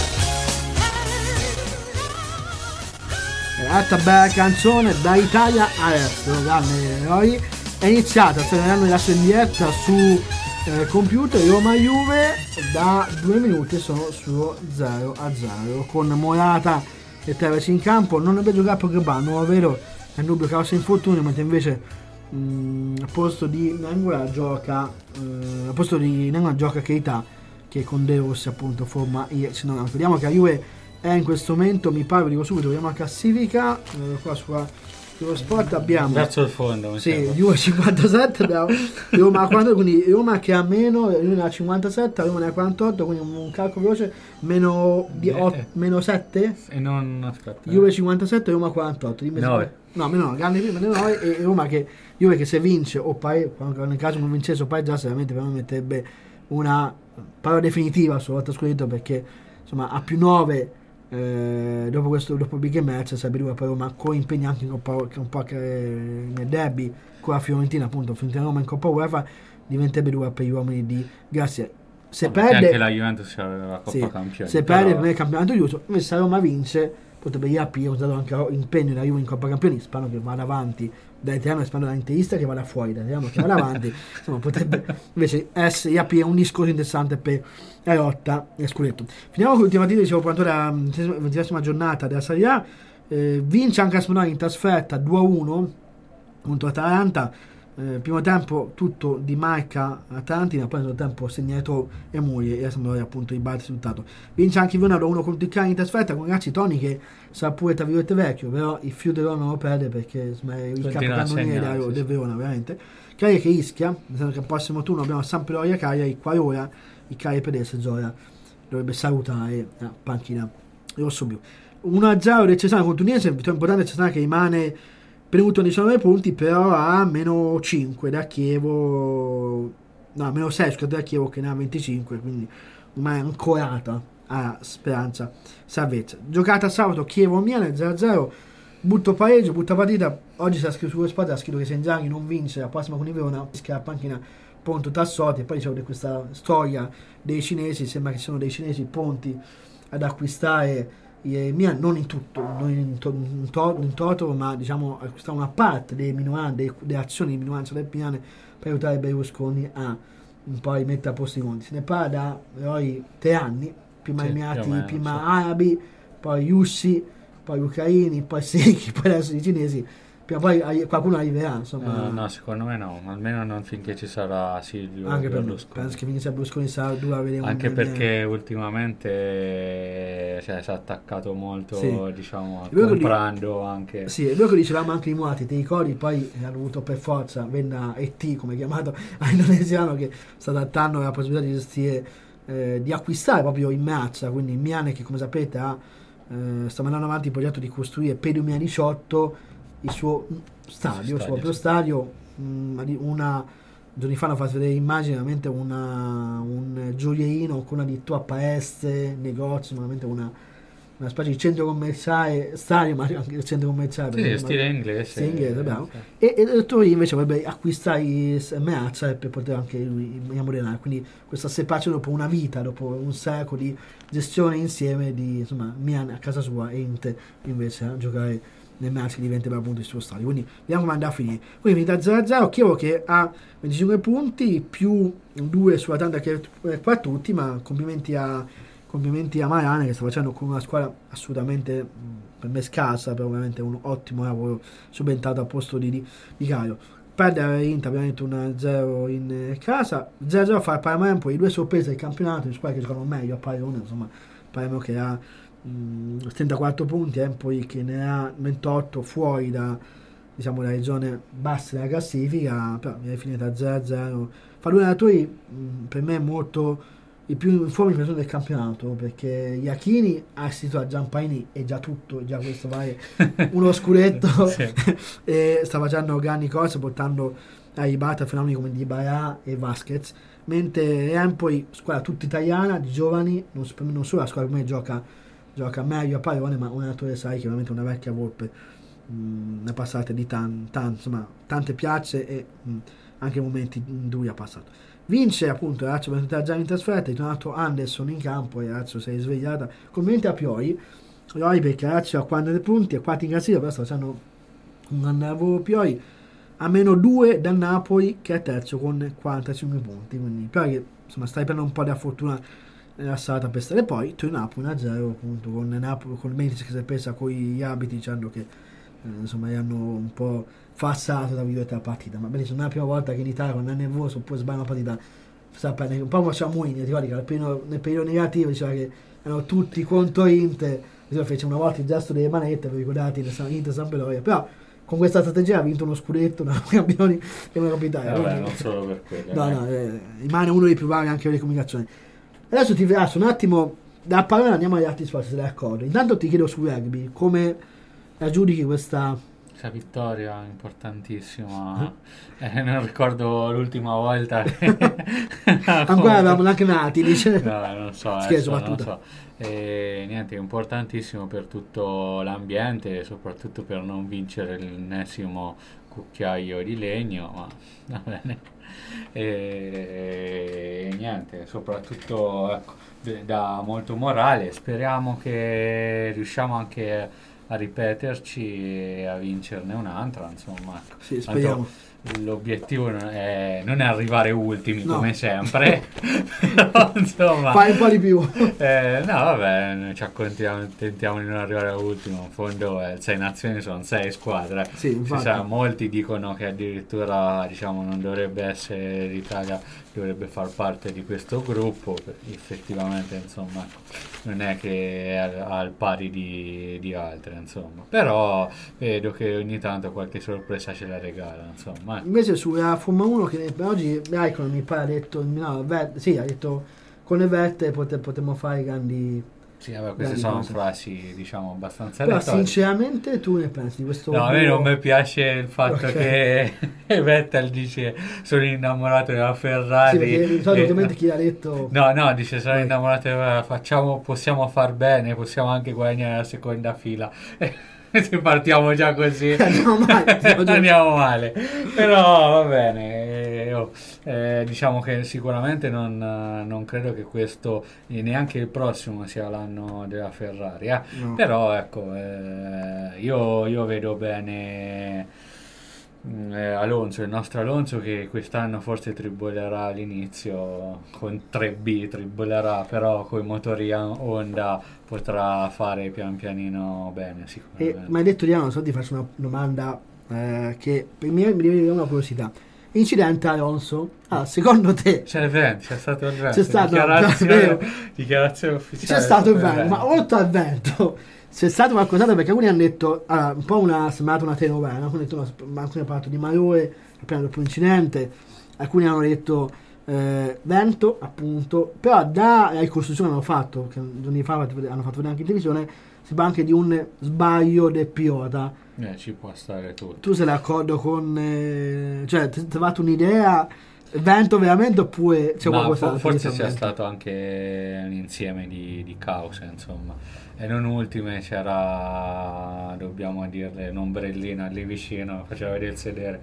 girl. Altra bella canzone da Italia a Estero, grande eroi. È iniziata, sta andando adesso in diretta su computer. Roma Juve da 2 minuti sono su 0-0 con Morata e Tevez in campo. Non dovrebbe giocare Pogba, non è vero, è un dubbio causa infortunio, mentre invece al posto di Nengola gioca Keita, che con De Rossi appunto forma il centrocampo. Vediamo che la Juve è in questo momento, mi pare, dico subito, vediamo la classifica qua sullo sport abbiamo verso il fondo, sì, Juve 57, abbiamo Roma 40, quindi Roma che ha meno, Juve ha 57, Roma ne ha 48, quindi un calcolo veloce, meno 7 e non aspetta, Juve 57, Roma 48, 9. No, meno grande prima di 9 e Roma Juve che se vince o nel caso non vincesse o pareggiasse veramente metterebbe una parola definitiva sulla lotta scudetto, perché insomma a più 9 dopo big match sarebbe Roma con impegni anche in Coppa, nel derby con la Fiorentina, appunto Fiorentina Roma in Coppa UEFA, diventerebbe dura per gli uomini di Garzia. Se perde anche la Juventus aveva la Coppa Campioni, se perde nel campionato chiuso, invece se Roma vince potrebbe riaprire, ho dato anche impegno da Juve in Coppa Campioni, spero che vada avanti da italiano, spero da interista che vada fuori, da italiano che vada avanti, insomma potrebbe invece riaprire un discorso interessante per la lotta e scudetto. Finiamo con l'ultima partita, dicevo, quanto la 20esima giornata della Serie A, vince anche Asmonari in trasferta 2-1 contro Atalanta. Primo tempo tutto di marca Atalantina, poi nel tempo segnato e Muglie, e sembra appunto il balzo risultato. Vince anche Verona 2-1 contro il Cagliari in trasferta, con ragazzi Toni che sarà pure tra virgolette vecchio, però il fiuto non lo perde perché il capocannoniere del Verona veramente. Cagliari che rischia, nel senso che al prossimo turno abbiamo Sampdoria Cagliari, qualora il Cagliari perdesse Gioia dovrebbe salutare la panchina rosso-blu. 1-0 del Cesena contro Udinese, vittoria importante del Cesena che rimane premuto 19 punti, però a meno 5 da Chievo, no, meno 6 da Chievo che ne ha 25, quindi ormai ancorata a speranza salvezza. Giocata sabato Chievo-Milan 0-0, butta partita. Oggi si è scritto sulle spalle, ha scritto che se Inzaghi non vince la prossima con il Verona rischia la panchina pronto Tassotti, e poi dicevo di questa storia dei cinesi, sembra che siano dei cinesi pronti ad acquistare Milan, non in tutto, non in toto, ma diciamo acquistare una parte delle azioni di minoranza del Milan per aiutare Berlusconi a un po' rimettere a posto i conti. Se ne parla da 3 anni, prima Emirati, prima arabi, poi russi, poi ucraini, poi secchi, poi adesso i cinesi. Prima poi qualcuno arriverà, insomma. No, secondo me no, almeno non finché ci sarà Silvio anche Berlusconi. Penso che finché sia Berlusconi sarà dura vedere anche perché ultimamente si è attaccato molto, diciamo, comprando anche. Sì, è quello che dicevamo anche i Muati, ti ricordi? Poi ha dovuto per forza Venna ET, come chiamato, a indonesiano, che sta adattando la possibilità di gestire, di acquistare proprio in marcia, quindi Miane che come sapete sta mandando avanti il progetto di costruire per il 2018 il suo stadio, il suo proprio stadio. Giorni fa hanno fatto vedere immagini, veramente un gioiellino con addirittura palestre, negozi, veramente una specie di centro commerciale, stadio, ma anche il centro commerciale. Sì, stile inglese. Bravo. E il Torino invece vorrebbe acquistare Meazza per poter anche lui modernare, quindi questa separazione dopo una vita, dopo un secolo di gestione insieme di, insomma, Milan a casa sua e Inter invece a giocare nel match che diventa appunto il suo stadio. Quindi vediamo come andrà a finire. Quindi finita 0-0, Chievo che ha 25 punti più 2 sulla tanda che è qua tutti, ma complimenti a Mariana che sta facendo con una squadra assolutamente per me scarsa, però ovviamente un ottimo lavoro, subentrato al posto di Caio. Perdere Inter, abbiamo detto 1-0 in casa, 0-0 a fare Parma Empoli, 2 sorprese del campionato, le squadre che giocano meglio a Parma, insomma Parma che ha 34 punti, Empoli che ne ha 28, fuori da, diciamo, la regione bassa della classifica, però è finita 0-0. Fa due allenatori per me molto i più in forma di del campionato, perché Iachini ha assistito a Giampaini e già tutto, già questo vale uno scudetto e sta facendo grandi cose portando ai ribalti fenomeni come Dybala e Vasquez, mentre Empoli, squadra tutta italiana di giovani, non solo la squadra come gioca meglio a pallone, ma un allenatore sai che veramente una vecchia Volpe, ne ha passate di tante piazze e anche momenti duri ha passato. Vince appunto Lazio per già in trasferta, è tornato Anderson in campo e Lazio si è svegliata. Complimenti a Pioi perché Lazio ha 40 punti e 4 in classifica, però sta facendo un grande lavoro Pioi, a meno 2 dal Napoli che è terzo con 45 punti, quindi Pioi che insomma sta prendendo un po' di fortuna nella sala per stare. Poi Torino-Napoli 1-0 appunto, con Napoli, con Mentis che si è presa con gli abiti dicendo che insomma gli hanno un po' falsato da virgolette la partita, ma benissimo, non è la prima volta che in Italia quando è nervoso oppure sbaglia una partita sta prendendo un po' come faceva Mourinho, ti ricordi che nel periodo negativo diceva che erano tutti contro Inter, fece una volta il gesto delle manette, vi ricordate, Inter Sampdoria, però con questa strategia ha vinto uno scudetto, una campioni che non capitale. Vabbè, non solo per quello. Rimane uno dei più bravi anche nelle comunicazioni. Adesso ti lascio un attimo da parlare, andiamo agli altri sport se sei d'accordo. Intanto ti chiedo su rugby, come la giudichi questa vittoria importantissima? Non ricordo l'ultima volta. Ancora avevamo anche nati, dice. No, non so. Scherzo, non battuta. so. Niente, è importantissimo per tutto l'ambiente, soprattutto per non vincere l'ennesimo cucchiaio di legno, ma va bene. Niente, soprattutto ecco, dà molto morale. Speriamo che riusciamo anche a ripeterci e a vincerne un'altra, insomma. Sì, speriamo. L'obiettivo non è arrivare ultimi, no, come sempre. Però, insomma, fai un po' di più. No, vabbè, noi ci tentiamo di non arrivare all'ultimo. In fondo 6 nazioni sono 6 squadre. Sì, molti dicono che addirittura diciamo non dovrebbe essere l'Italia, dovrebbe far parte di questo gruppo. Effettivamente, insomma, non è che è al pari di altre, insomma. Però vedo che ogni tanto qualche sorpresa ce la regala, insomma. Invece sulla Formula 1 che oggi Raikkonen mi pare ha detto, ha detto con le vette potremmo fare grandi. Sì, vabbè, queste sono frasi diciamo abbastanza però retoriche. Sinceramente tu ne pensi di questo? No, a me non mi piace il fatto che Vettel dice sono innamorato della Ferrari. Sì, perché solitamente chi l'ha detto. No, dice sono innamorato della Ferrari, possiamo far bene, possiamo anche guadagnare la seconda fila. Se partiamo già così andiamo male. Però va bene, diciamo che sicuramente non credo che questo neanche il prossimo sia l'anno della Ferrari, no. Però ecco, io vedo bene Alonso, il nostro Alonso, che quest'anno forse tribolerà all'inizio con 3B, tribolerà, però con i motori Honda potrà fare pian pianino bene sicuramente. Ma hai detto di non so, ti faccio una domanda che per me mi viene una curiosità. Incidente Alonso, secondo te c'è stato il vento, c'è stato dichiarazione ufficiale, c'è stato il vento, ma oltre al vento c'è stato qualcos'altro, perché alcuni hanno detto un po' sembrata una telenovela, alcuni hanno parlato di malore appena dopo l'incidente, alcuni hanno detto vento appunto, però da ricostruzione hanno fatto, che giorni fa hanno fatto vedere anche in televisione, si parla anche di un sbaglio del pilota. Ci può stare tutto. Tu sei d'accordo con cioè ti ha fatto un'idea vento veramente, oppure c'è qualcosa? Forse c'è stato anche un insieme di cause, insomma, e non ultime c'era, dobbiamo dirle, un'ombrellina lì vicino, faceva vedere il sedere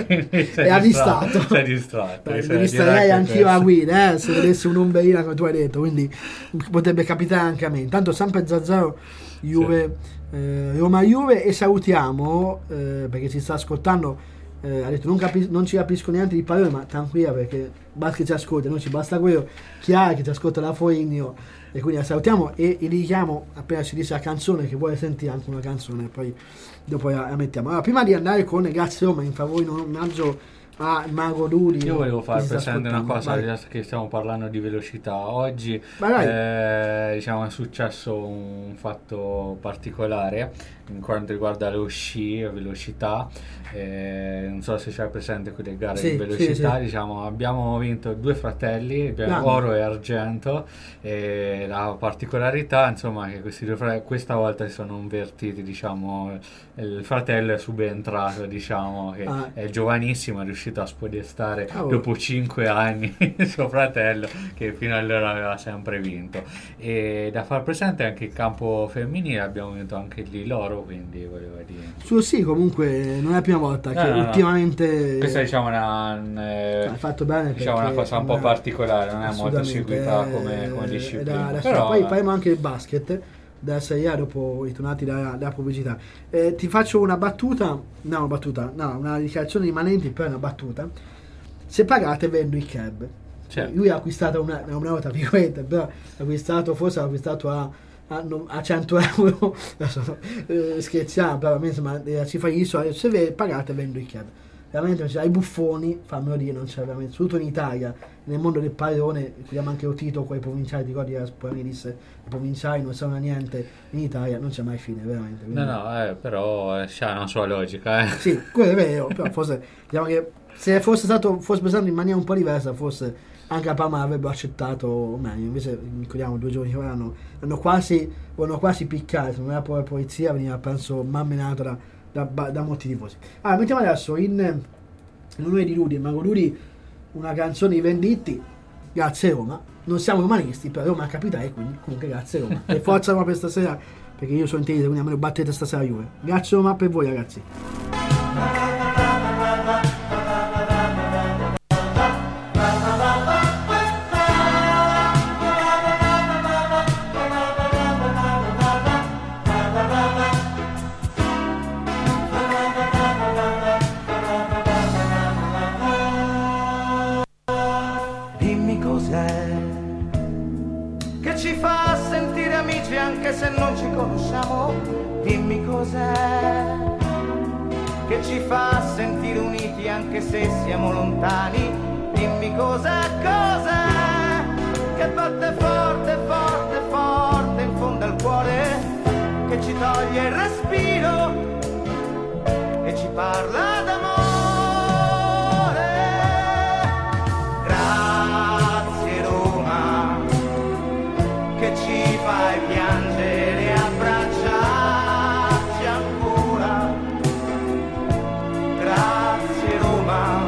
e ha distratto. Si è distratto. Mi distrarrei anch'io a guida se vedessi un'ombrellina come tu hai detto, quindi potrebbe capitare anche a me. Intanto sempre 0-0 Juve, Roma-Juve, e salutiamo perché ci sta ascoltando. Ha detto non ci capisco niente di parole, ma tranquilla, perché basta che ci ascolta, non ci basta quello. Chiara che ci ascolta da Foligno, e quindi la salutiamo e gli richiamo appena ci dice la canzone, che vuole sentire anche una canzone, poi dopo la mettiamo. Allora, prima di andare con Grazie Roma in favore in omaggio a Mago Duri, io volevo far presente una cosa, che stiamo parlando di velocità. Oggi diciamo è successo un fatto particolare in quanto riguarda lo sci e velocità. Non so se c'è presente quelle gare di velocità, diciamo abbiamo vinto 2 fratelli, oro e argento, e la particolarità insomma che questi 2 fratelli questa volta si sono invertiti, diciamo il fratello è subentrato, diciamo che è giovanissimo, è riuscito a spodestare dopo 5 anni il suo fratello, che fino allora aveva sempre vinto. E da far presente anche il campo femminile, abbiamo vinto anche lì l'oro, quindi volevo dire sì, comunque non è la prima volta che ultimamente questa diciamo hai fatto bene, diciamo una cosa un po' particolare, non è molto seguita come disciplina. Però poi parliamo anche del basket della Serie A dopo ritornati dalla pubblicità. Ti faccio una dichiarazione di Manenti, poi una battuta. Se pagate vendo i cab. Certo. Lui ha acquistato una volta piccoletta, però forse ha acquistato a 100 euro. Adesso, scherziamo, però insomma la cifra di soldi, se pagate vendo il chiaro. Veramente ai buffoni, fammelo dire, non c'è veramente, soprattutto in Italia, nel mondo del pallone, vediamo anche Otito con i provinciali, ti ricordi che poi mi disse i provinciali non sanno niente, in Italia non c'è mai fine, veramente. Quindi... No, però c'ha una sua logica, Sì, quello è vero, però forse, diciamo che se fosse pensato in maniera un po' diversa, forse anche a Parma l'avrebbero accettato meglio, invece ricordiamo 2 giorni fa hanno quasi piccato, secondo me la polizia veniva penso malmenata da molti tifosi. Allora, mettiamo adesso in onore di Rudy e Mago Rudy una canzone di Venditti, grazie Roma. Non siamo romanisti, però Roma è capitale, quindi comunque grazie Roma. E forza Roma per stasera, perché io sono intelligente, quindi almeno battete stasera Juve. Grazie Roma per voi ragazzi. Anche se non ci conosciamo, dimmi cos'è che ci fa sentire uniti anche se siamo lontani, dimmi cos'è che batte forte, forte, forte in fondo al cuore, che ci toglie il respiro e ci parla d'amore. Grazie Roma, che ci fai piangere e abbracciarci ancora. Grazie Roma,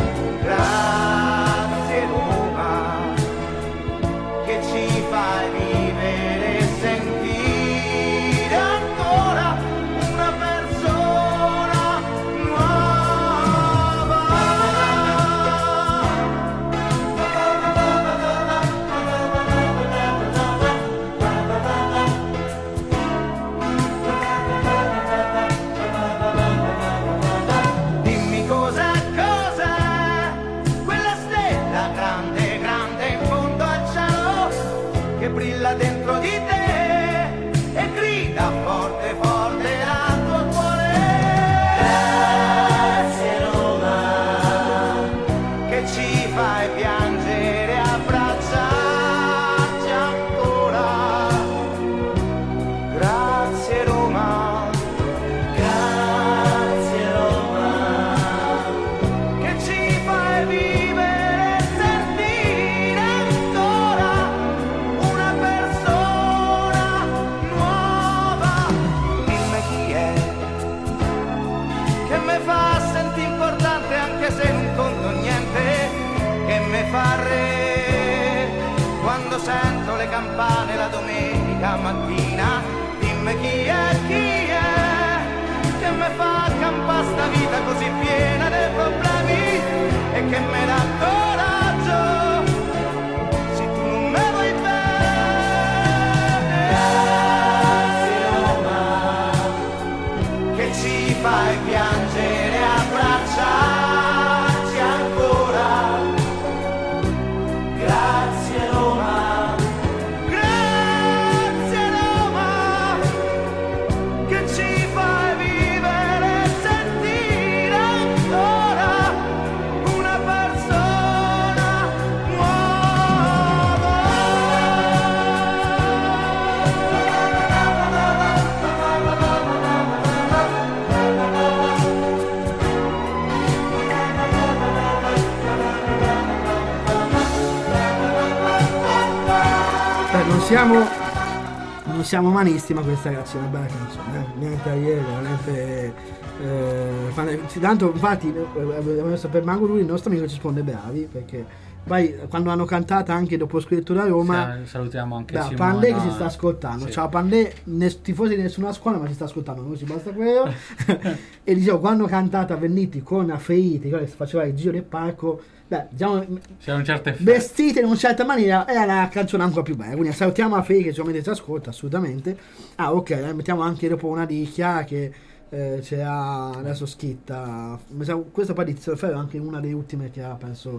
grazie Roma, che ci fai vivere e sentire ancora una persona nuova. Dimmi cos'è quella stella grande, grande in fondo al cielo, che brilla dentro di te e grida forte, forte al tuo cuore. Grazie Roma, che ci fai piangere e abbracciarci ancora. Grazie Roma, grazie Roma, che ci fai vivere e sentire ancora una persona nuova. Dimmi chi è che mi fa sentire importante anche se non conto niente, che mi fa re quando sento le campane la domenica mattina. Dimmi chi è che mi fa campare sta vita così piena di problemi e che mi dà coraggio se tu non me vuoi bene. Grazie Roma, che ci fai piangere e abbracciarci ancora. Grazie Roma, grazie Roma, che ci fai vivere e sentire ancora una persona nuova. Non siamo umanisti, ma questa ragazzi è una bella canzone, niente da ieri, veramente tanto infatti per Mago lui il nostro amico ci risponde bravi, perché poi quando hanno cantata anche dopo scritto da Roma, salutiamo anche Simona, Pandè che si sta ascoltando, sì. Ciao Pandè, tifosi di nessuna scuola ma si sta ascoltando, non si basta quello. E dicevo, quando hanno cantata Venditti con Afeiti che faceva il giro del parco, diciamo, c'è un certo effetto, vestite in una certa maniera, è la canzone ancora più bella, quindi salutiamo a Fei che sicuramente si ascolta assolutamente. Ok, mettiamo anche dopo una di Chiara che c'era adesso scritta, questa poi di Ferro è anche una delle ultime che ha penso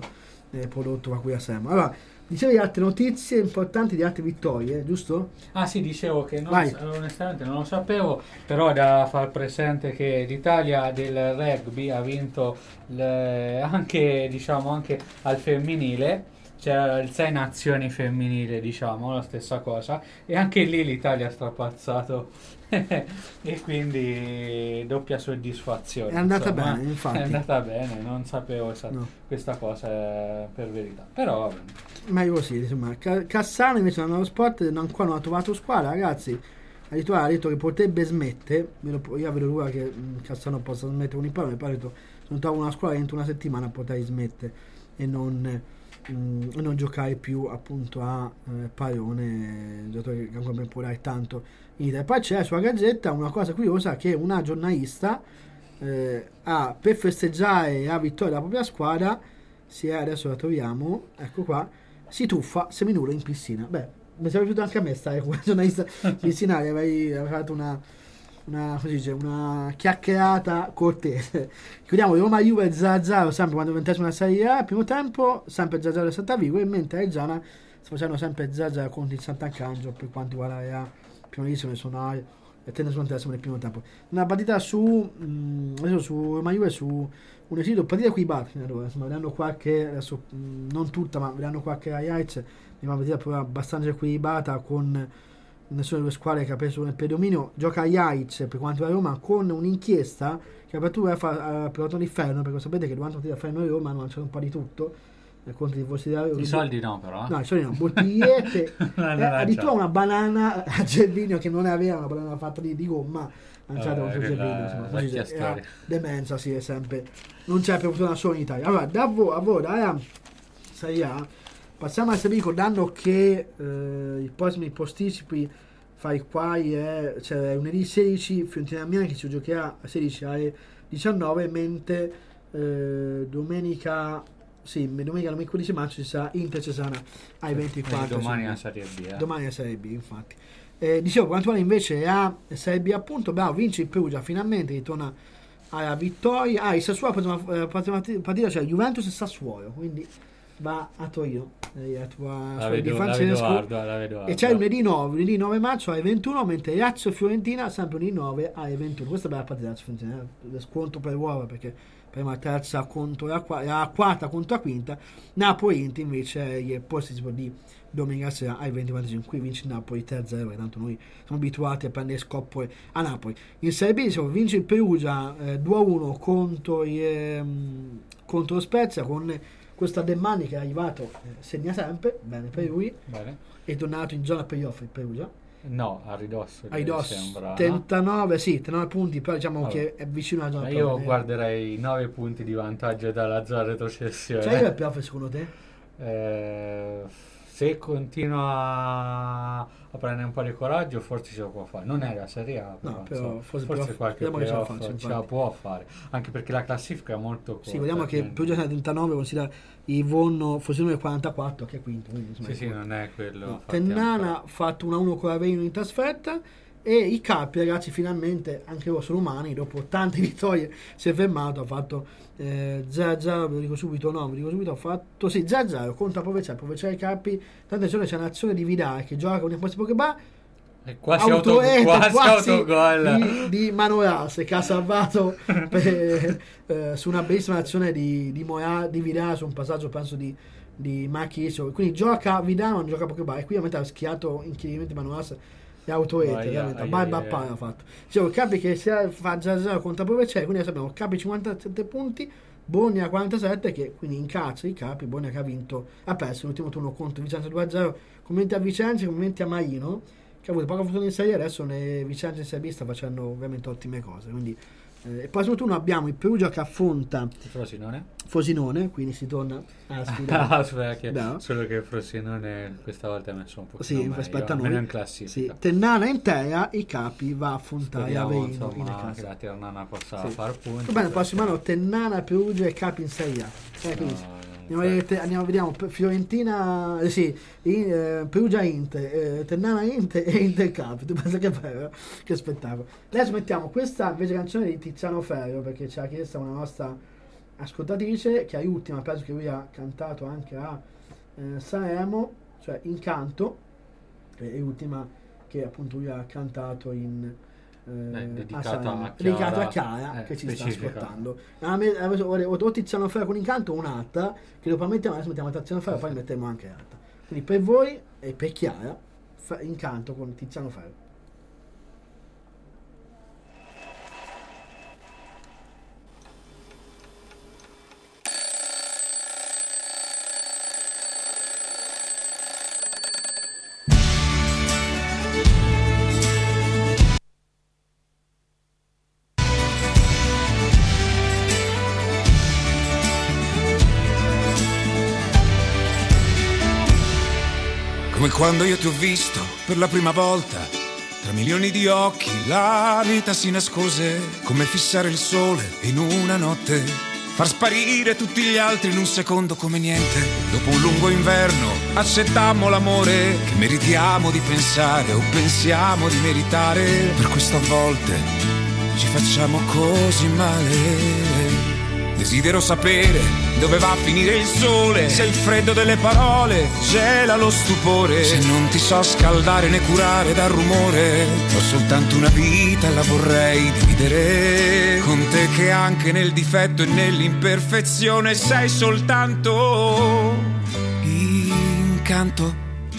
prodotto a cui siamo. Allora, dicevi altre notizie importanti di altre vittorie, giusto? Ah sì, dicevo che Vai. onestamente non lo sapevo, però da far presente che l'Italia del rugby ha vinto anche, diciamo, anche al femminile. C'era il 6 nazioni femminile, diciamo, la stessa cosa, e anche lì l'Italia ha strapazzato e quindi doppia soddisfazione. È andata insomma. bene, infatti. È andata bene, non sapevo No. questa cosa per verità, però va bene. Meglio così, insomma. Cassano invece nello sport ancora non ha trovato squadra, ragazzi. Addirittura ha detto che potrebbe smettere. Io vedo l'ora che Cassano possa smettere con il Parma. Mi pare detto, se non trovo una squadra entro una settimana potrei smettere e non giocare più appunto a Parione, giocatore che ancora può dare tanto in Italia. Poi c'è sulla Gazzetta una cosa curiosa, che una giornalista per festeggiare la vittoria della propria squadra adesso la troviamo, ecco qua, si tuffa seminudo in piscina. Beh, mi sarebbe piaciuto anche a me stare con una giornalista piscinaria, avrei fatto una chiacchierata cortese. Chiudiamo Roma Juve 0-0 sempre quando 20ª Serie A, primo tempo sempre 0-0 a Santa Vigo, e mentre Reggiana sta facendo sempre 0-0 contro il Sant'Arcangelo per quanto riguarda la prima divisione. Sono tendenzialmente nel primo tempo. Una partita su Roma Juve, su un esito partita qui insomma, vedendo qualche adesso non tutta, ma vedendo qualche highlights, una partita proprio abbastanza equilibrata, con nessuna delle due squadre che ha preso il predominio. Gioca a Jaic per quanto riguarda Roma, con un'inchiesta che apertura per l'autunno di Ferno, perché sapete che durante la partita Ferno e Roma hanno lanciato un po' di tutto contro i tifosi della Roma. I soldi no, però. No, i soldi no, bottigliette, addirittura una banana a Gervinho che non aveva, una banana fatta di gomma lanciata contro Gervinho, insomma, demenza, sì, è sempre, non c'è per fortuna solo in Italia. Allora, da ora Serie A passiamo a Serie B, ricordando che i prossimi posticipi fai quai c'è lunedì 16 Fiorentina Milan che si giocherà a 16 alle 19, mentre domenica 15 maggio ci sarà Inter Cesana ai 24. Domani a Serie B. Domani a Serie B, infatti. Dicevo, quanto vale invece a Serie B, appunto, bravo, vince il Perugia, finalmente ritorna alla vittoria. Il Sassuolo, la prossima partita c'è Juventus e Sassuolo, quindi va a Torino, la vedo, e c'è lunedì 9 maggio alle 21, mentre Lazio e Fiorentina sempre lunedì 9 alle 21. Questa è bella partita, Lazio Fiorentina, scontro per uova, perché prima la terza contro la quarta contro la quinta. Napoli Inter invece il posticipo di domenica sera ai 20:45. Qui vince il Napoli 3-0, tanto noi siamo abituati a prendere scoppole a Napoli. In Serie B vince il Perugia 2-1 contro lo Spezia, con questo Ademmani che è arrivato, segna sempre, bene per lui, bene. È tornato in zona playoff il Perugia. No, a ridosso sembra, 39 punti, però diciamo che è vicino alla zona playoff. Io guarderei 9 punti di vantaggio dalla zona retrocessione. Cioè il playoff secondo te? Se continua a prendere un po' di coraggio, forse se lo può fare. Non è la Serie A, però forse qualche playoff ce la può fare, anche perché la classifica è molto corta. Sì, vediamo che Perugia 39 considera Ivonno Frosinone 44 che è quinto, quindi, insomma, sì, non è quello. No. Tennana ha fatto 1-1 con l'Avellino in trasferta, e i Carpi, ragazzi, finalmente anche loro sono umani, dopo tante vittorie si è fermato, ha fatto 0-0, vi dico subito, ha fatto 0-0 contro Provecciare. I Carpi, tante giorni c'è un'azione di Vidal che gioca con il posto Pogba, quasi autogol di Manolas, che ha salvato su una bellissima azione di Vidal, su un passaggio penso di Marchisio. Quindi gioca Vidal, non gioca Pogba, e qui ovviamente ha schiato incredibilmente Manolas e autoete, ha fatto. Dicevo, Capi che si fa 0-0 contro Provecciare, quindi adesso abbiamo Capi 57 punti, Bologna 47, che quindi incazza i Capi. Bologna che ha perso l'ultimo turno contro Vicenza 2-0. Complimenti a Vicenza, complimenti a Marino, che ha avuto poca fortuna in Serie, adesso Vicenza in Serie B sta facendo ovviamente ottime cose. Quindi il prossimo turno abbiamo il Perugia che affronta Frosinone, quindi si torna a sfidare. Solo che Frosinone questa volta ha messo un po' rispetto a noi in classifica. Tennana in terra, i Capi va a affrontare Avellino in casa. Che la Ternana possa far punti. Bene, il prossimo anno Tennana, Perugia e Capi in Serie A. Vediamo Fiorentina, Perugia Inter, Tennana Inter e Inter Capi. Tu pensa che bello, che spettacolo. Adesso mettiamo questa invece canzone di Tiziano Ferro, perché ci ha chiesto una nostra ascoltatrice che è ultima, penso che lui ha cantato anche a Sanremo, cioè Incanto, è l'ultima che appunto lui ha cantato in dedicata a Chiara che ci sta specifica. ascoltando. O Tiziano Ferro con Incanto o un'altra che dopo mettiamo Tiziano Ferro, poi metteremo anche l'altra. Quindi per voi e per Chiara Incanto con Tiziano Ferro. Come quando io ti ho visto per la prima volta, tra milioni di occhi la vita si nascose, come fissare il sole in una notte, far sparire tutti gli altri in un secondo come niente. Dopo un lungo inverno accettammo l'amore che meritiamo di pensare o pensiamo di meritare. Per questo a volte ci facciamo così male. Desidero sapere dove va a finire il sole, se il freddo delle parole gela lo stupore, se non ti so scaldare né curare dal rumore. Ho soltanto una vita e la vorrei dividere con te, che anche nel difetto e nell'imperfezione sei soltanto incanto,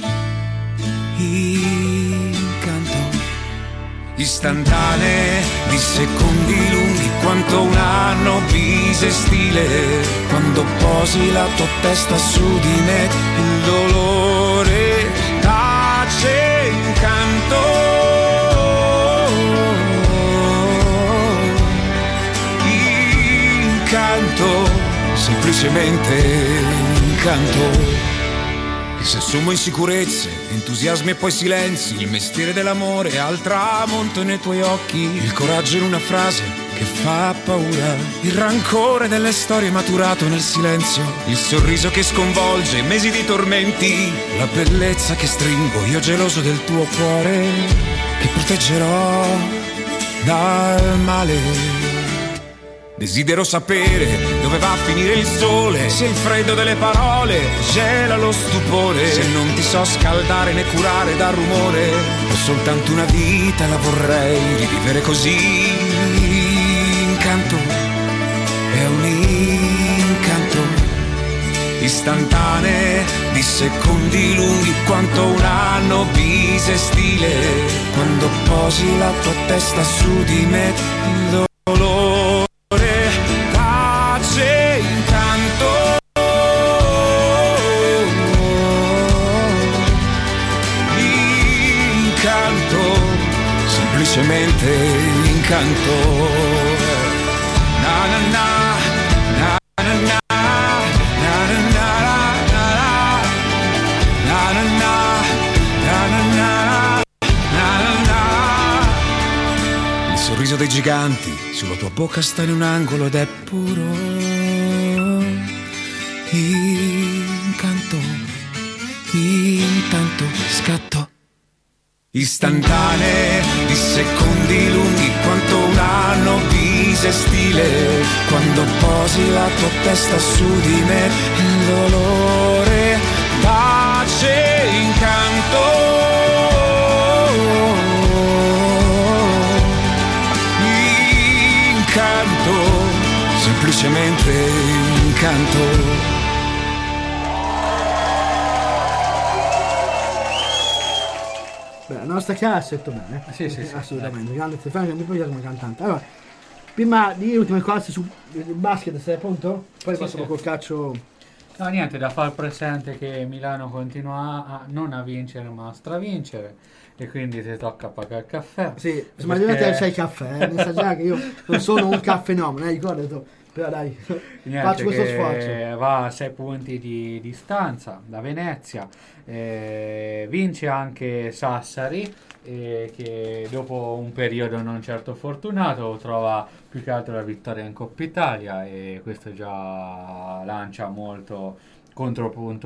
incanto. Istantanee di secondi lunghi quanto un anno bisestile, quando posi la tua testa su di me il dolore tace incanto, incanto, semplicemente incanto. Che se assumo insicurezze, entusiasmi e poi silenzi, il mestiere dell'amore è al tramonto nei tuoi occhi, il coraggio in una frase che fa paura, il rancore delle storie maturato nel silenzio, il sorriso che sconvolge mesi di tormenti, la bellezza che stringo io geloso del tuo cuore, che proteggerò dal male. Desidero sapere dove va a finire il sole, se il freddo delle parole gela lo stupore, se non ti so scaldare né curare dal rumore. Ho soltanto una vita e la vorrei rivivere così. Incanto, è un incanto. Istantanee di secondi lunghi quanto un anno bisestile, quando posi la tua testa su di me il dolore tace incanto, incanto, semplicemente incanto. Na na na, na na na, na na na, na na na, na na na. Il sorriso dei giganti sulla tua bocca sta in un angolo ed è puro incanto, intanto scatto. Istantanee di secondi lunghi quanto un anno bisestile, quando posi la tua testa su di me il dolore tace incanto, incanto, semplicemente incanto. Beh, la nostra Chiara ha detto bene. Sì, assolutamente. Grande Stefano, che mi piace come cantante. Allora, prima di ultime cose sul basket, sei pronto? Poi passiamo col calcio. No, niente, da far presente che Milano continua non a vincere ma a stravincere, e quindi ti tocca pagare il caffè. Sì, ma in realtà c'è il caffè, mi sa già che io non sono un caffenomeno, ricordati. Però dai, Niente, faccio questo sforzo. Va a 6 punti di distanza da Venezia, vince anche Sassari, che dopo un periodo non certo fortunato trova più che altro la vittoria in Coppa Italia, e questo già lancia molto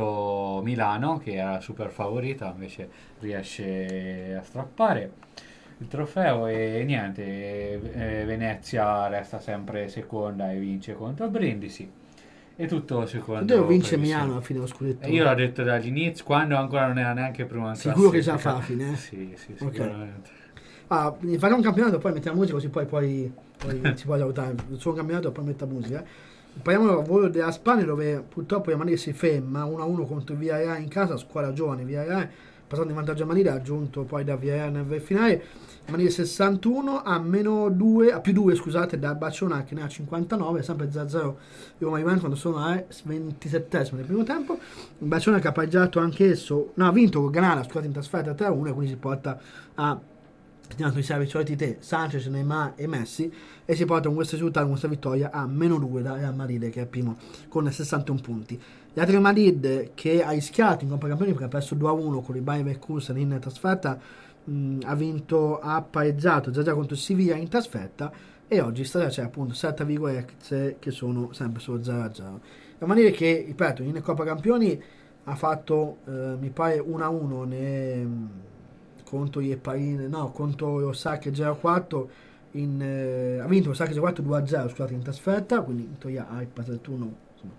contropunto Milano, che era super favorita, invece riesce a strappare. il trofeo e niente, Venezia resta sempre seconda e vince contro Brindisi. E tutto secondo Dove vince Milano alla fine lo scudetto? Io l'ho detto dall'inizio, quando ancora non era neanche prima in sicuro che classifica. già fa la fine? Sì, Okay. sicuramente. Facciamo un campionato, poi mettiamo musica, così poi si può salutare. Solo un campionato e poi mettiamo musica. Parliamo del lavoro della Spagna, dove purtroppo Yamadide si ferma 1-1 contro il Villarreal in casa, squadra giovane. Villarreal passando in vantaggio a Yamadide, ha aggiunto poi da Villarreal nel finale. Yamadide 61 a più 2 scusate, da Barcellona che ne ha 59, sempre 0-0 Roma Juventus quando sono al 27esimo del primo tempo. Il Barcellona che ha pareggiato anch'esso, no, ha vinto con Granada, scusate, in trasferta 3-1, quindi si porta a i soliti te, Sanchez, Neymar e Messi, e si porta con questo risultato, con questa vittoria, a -2 da Real Madrid, che è primo con 61 punti. L'Atletico Madrid, che ha rischiato in Coppa Campioni perché ha perso 2-1 con il Bayer Leverkusen in trasferta, ha pareggiato già contro il Siviglia in trasferta, e oggi stasera c'è appunto 7 virgolette che sono sempre solo 0-0. Real Madrid che, ripeto, in Coppa Campioni ha fatto mi pare 1-1 contro gli Epparine, no, contro lo Osaka 0-4 ha vinto lo Osaka 0-4 2-0 scusate in trasferta, quindi in teoria ha passato il turno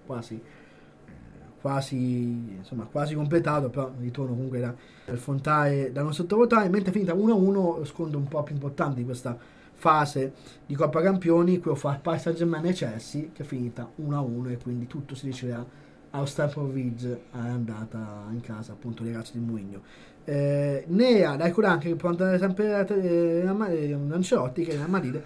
quasi completato, però il ritorno comunque da affrontare, da non sottovalutare, mentre è finita 1-1 lo scontro un po' più importante di questa fase di Coppa Campioni, quello fra Paris Saint-Germain e Chelsea, che è finita 1-1, e quindi tutto si deciderà allo Stamford Bridge, è andata in casa appunto dei ragazzi di Mourinho. Nea, dai anche che può andare sempre Ancelotti, che è a Madrid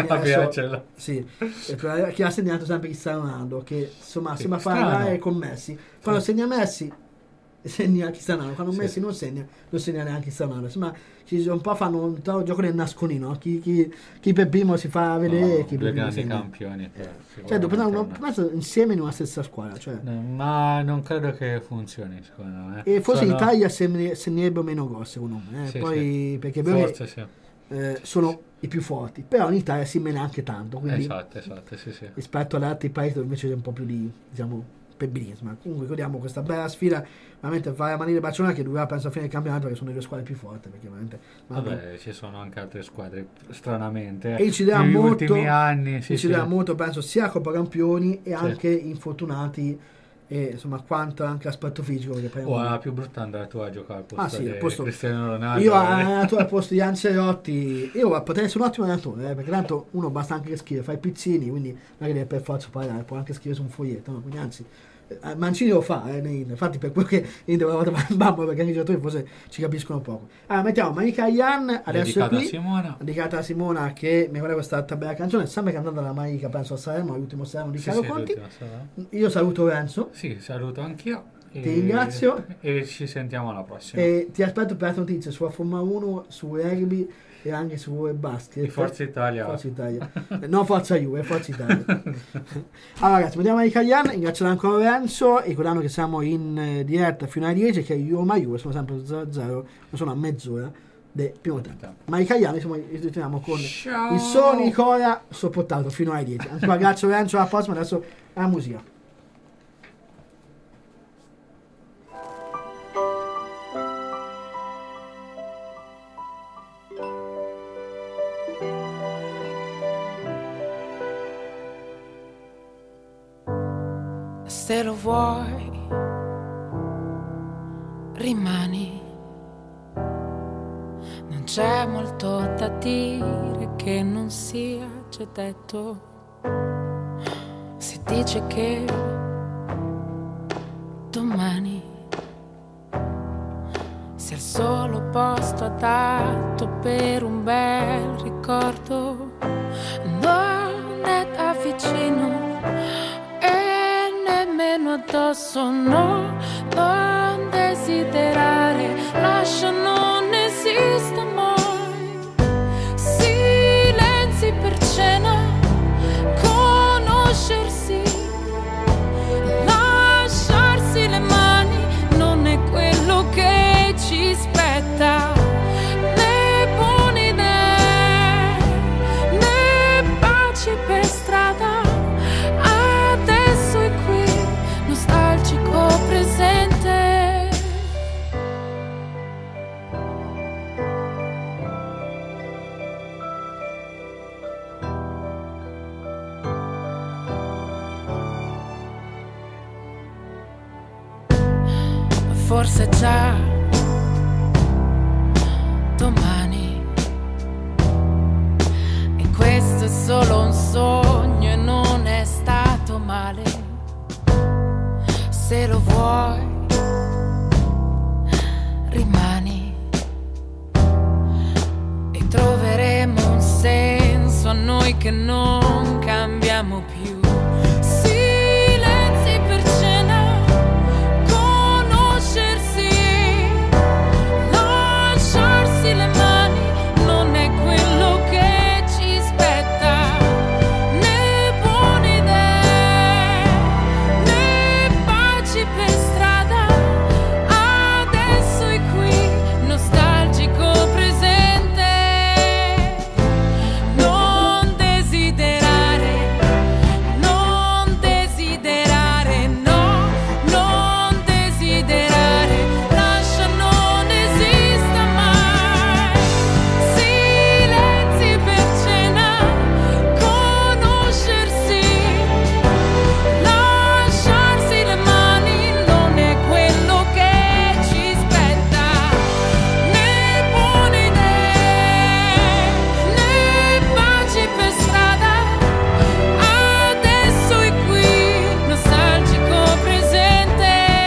sì, che ha segnato sempre Cristiano Ronaldo, che insomma sembra fare con Messi. Quando segna Messi segna Cristiano Ronaldo, quando Messi non segna neanche Cristiano Ronaldo. Insomma, un po' fanno un gioco del nasconino, chi per primo si fa vedere, chi due per primo grandi segna. Campioni, cioè dopo insieme in una stessa squadra, cioè. Ma non credo che funzioni, secondo me. E forse in Italia segnerebbero meno gol, secondo me, sì, poi perché forse sì. Sono i più forti, però in Italia si mena anche tanto, quindi esatto, sì. rispetto ad altri paesi dove invece c'è un po' più di, diciamo, pebbinismo. Comunque ricordiamo questa bella sfida, veramente Real Madrid e Barcellona, che doveva penso a fine del campionato, perché sono le due squadre più forti, perché veramente vabbè, ci sono anche altre squadre stranamente e ci darà negli molto, ultimi anni ci darà molto, penso, sia Coppa Campioni e anche infortunati, e insomma quanto anche aspetto fisico, perché poi la più brutta andare tu a giocare al posto di posto Cristiano Ronaldo. Io al posto di Ancelotti potrei essere un ottimo allenatore, perché tanto uno basta anche che scrive, fa i pizzini, quindi non è che deve per forza parlare, può anche scrivere su un foglietto, no? Quindi anzi Mancini lo fa, infatti per quello che Inter voleva trovare il bambo, perché anche i giocatori forse ci capiscono poco. Mettiamo Manika Yan adesso dedicata è qui, a Simona. dedicata a Simona, che mi guarda questa bella canzone, sempre cantando la Manika, penso a Sanremo, l'ultimo Sanremo di Carlo Conti. Io saluto Renzo, saluto anch'io, ti ringrazio e ci sentiamo alla prossima, e ti aspetto per altre notizie sulla Formula 1, su rugby e anche su basket. Forza Italia. No, Forza Juve, Forza Italia. Allora ragazzi, vediamo i Cagliani, ringrazio ancora Lorenzo, e ricordando che siamo in diretta fino alle 10, che Roma Juve sono sempre 0-0, sono a mezz'ora del primo tempo. Ma i Cagliani ritorniamo con il Solo Nicola sopportato fino alle 10. Ancora grazie Lorenzo, alla prossima, adesso alla musica. Se lo vuoi, rimani. Non c'è molto da dire che non sia già detto. Si dice che domani sia il solo posto adatto per un bel ricordo. Non è da vicino addosso, no, non desiderare, lascia, non esiste mai. Silenzi per cena, conoscersi, lasciarsi le mani, non è quello che ci spetta. Né buone idee, né baci per strada. Presente forse già domani. E questo è solo un sogno e non è stato male. Se lo vuoi, rimani e troveremo un senso a noi che non cambiamo più. Silenzi per cena, conoscersi, lasciarsi le mani, non è quello che ci spetta. Né buone idee, né baci per strada. Adesso è qui, nostalgico presente. Non desiderare, non desiderare, no, non desiderare, lascia non esista mai. Silenzi per cena, conoscersi, lasciarsi le mani, non è quello che ci spetta. Né buone idee, né baci per strada. Adesso è qui, nostalgico presente.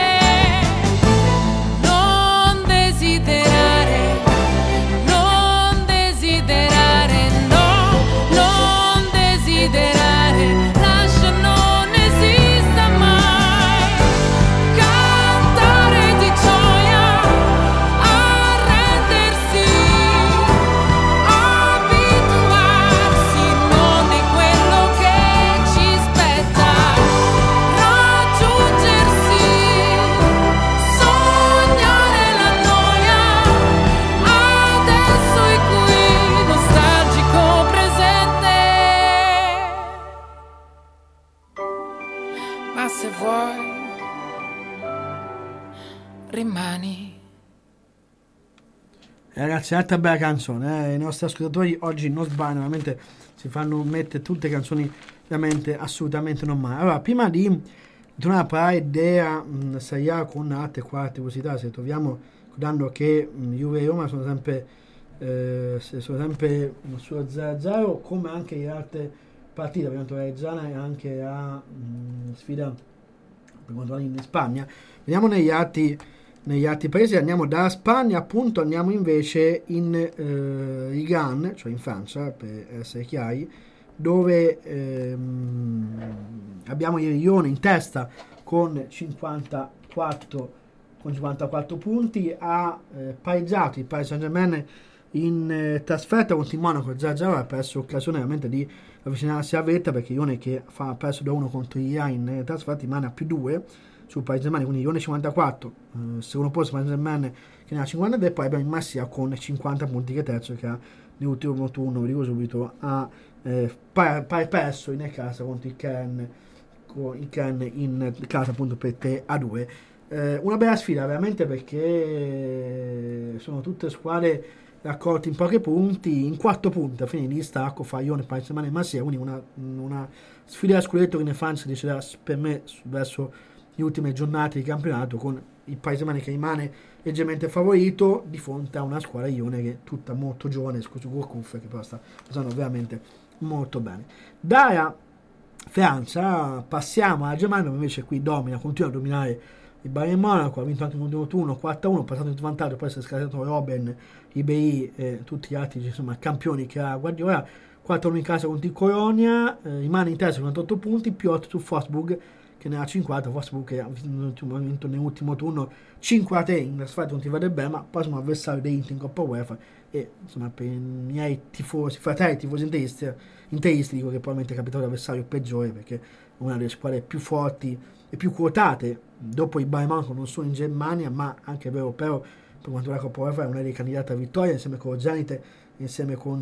Non desiderare, non desiderare, no, non desiderare, lascia non esista mai. Cantare di gioia, arrendersi, abituarsi, non è quello che ci spetta. Raggiungersi, sognare la noia. Adesso è qui, nostalgico presente. Ma se vuoi, rimani. Ragazzi, un'altra bella canzone, I nostri ascoltatori oggi non sbagliano, veramente si fanno mettere tutte canzoni veramente assolutamente non male. Allora, prima di tornare a parlare della Serie A con altre quattro curiosità, se troviamo, ricordando che Juve e Roma sono sempre sullo 0-0, come anche le altre partite, per quanto riguarda Reggiana e anche la sfida per quanto riguarda in Spagna. Vediamo negli altri paesi. Andiamo dalla Spagna, appunto, andiamo invece in Ligue 1, cioè in Francia per essere chiari, dove abbiamo il Lione in testa con 54 punti, ha pareggiato il Paris Saint-Germain in trasferta con il Monaco 0-0, ha perso l'occasione veramente di avvicinarsi a vetta, perché Lione che ha perso 2-1 contro il Real in trasferta rimane a più 2 sul Paris Saint-Germain, quindi Lione 54, secondo posto Paris Saint-Germain che ne ha 53, poi abbiamo il Marsiglia con 50 punti che è terzo, che ha nell'ultimo turno, vi dico subito, ha perso in casa contro il Caen in casa appunto per 3-2. Una bella sfida veramente, perché sono tutte squadre raccolte in pochi punti, in 4 punti a fine di distacco fra Lione, Paris Saint-Germain e Marsiglia, quindi una sfida da scudetto che ne Francia si deciderà per me verso le ultime giornate di campionato, con il Paris Saint-Germain che rimane leggermente favorito di fronte a una squadra Lione che è tutta molto giovane, scuso Gourcuff, che però sta usando veramente molto bene. Dalla Francia passiamo alla Germania, dove invece qui continua a dominare il Bayern Monaco, ha vinto anche l'ultimo turno 4-1, passato in vantaggio, poi si è scatenato Robben, Ribéry e tutti gli altri, insomma, campioni che ha Guardiola. 4-1 in casa contro il Colonia, rimane in terza con 28 punti, più 8 su Wolfsburg che ne ha 50. Wolfsburg che ha vinto nell'ultimo turno 5-3 in sfida contro il Werder Bremen, prossimo avversario dei Inter in Coppa UEFA. E insomma, per i miei fratelli tifosi interisti dico che probabilmente è capitato l'avversario peggiore, perché è una delle squadre più forti e più quotate dopo il Bayern Monaco, non solo in Germania ma anche europeo per quanto riguarda la Coppa UEFA. È una dei candidati a vittoria insieme con Zenit, insieme con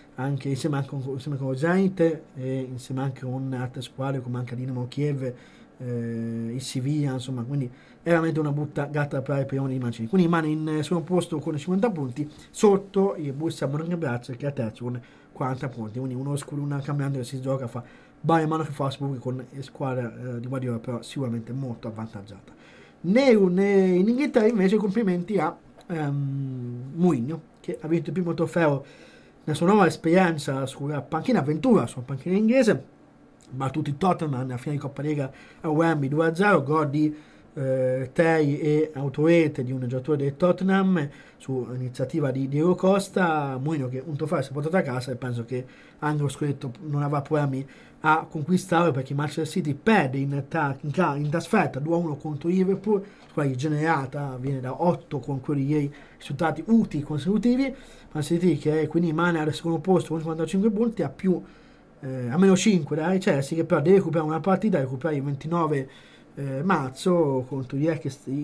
Zenit e insieme anche con altre squadre come anche Dinamo Kiev, il Siviglia, insomma, quindi è veramente una brutta gatta per i di Mancini. Quindi rimane in secondo posto con 50 punti sotto il Borussia Mönchengladbach che è terzo con 40 punti, quindi un cambiamento che si gioca fra Bayern Monaco e Wolfsburg, con squadra di Guardiola però sicuramente molto avvantaggiata. In Inghilterra invece complimenti a Mourinho, che ha vinto il primo trofeo nella sua nuova esperienza sulla panchina avventura, sulla panchina inglese, battuto il Tottenham nella finale di Coppa Lega a Wembley 2-0, gol di Terry e autorete di un giocatore del Tottenham su iniziativa di Diego Costa. Mourinho che un trofeo si è portato a casa e penso che anche lo scudetto non avrà problemi a conquistarlo, perché Manchester City perde in trasferta 2-1 contro Liverpool, poi generata viene da 8 con quelli ieri risultati utili consecutivi. Manchester City che quindi rimane al secondo posto con 55 punti, a meno 5 dai Chelsea, che però deve recuperare una partita, recuperare il 29 marzo contro gli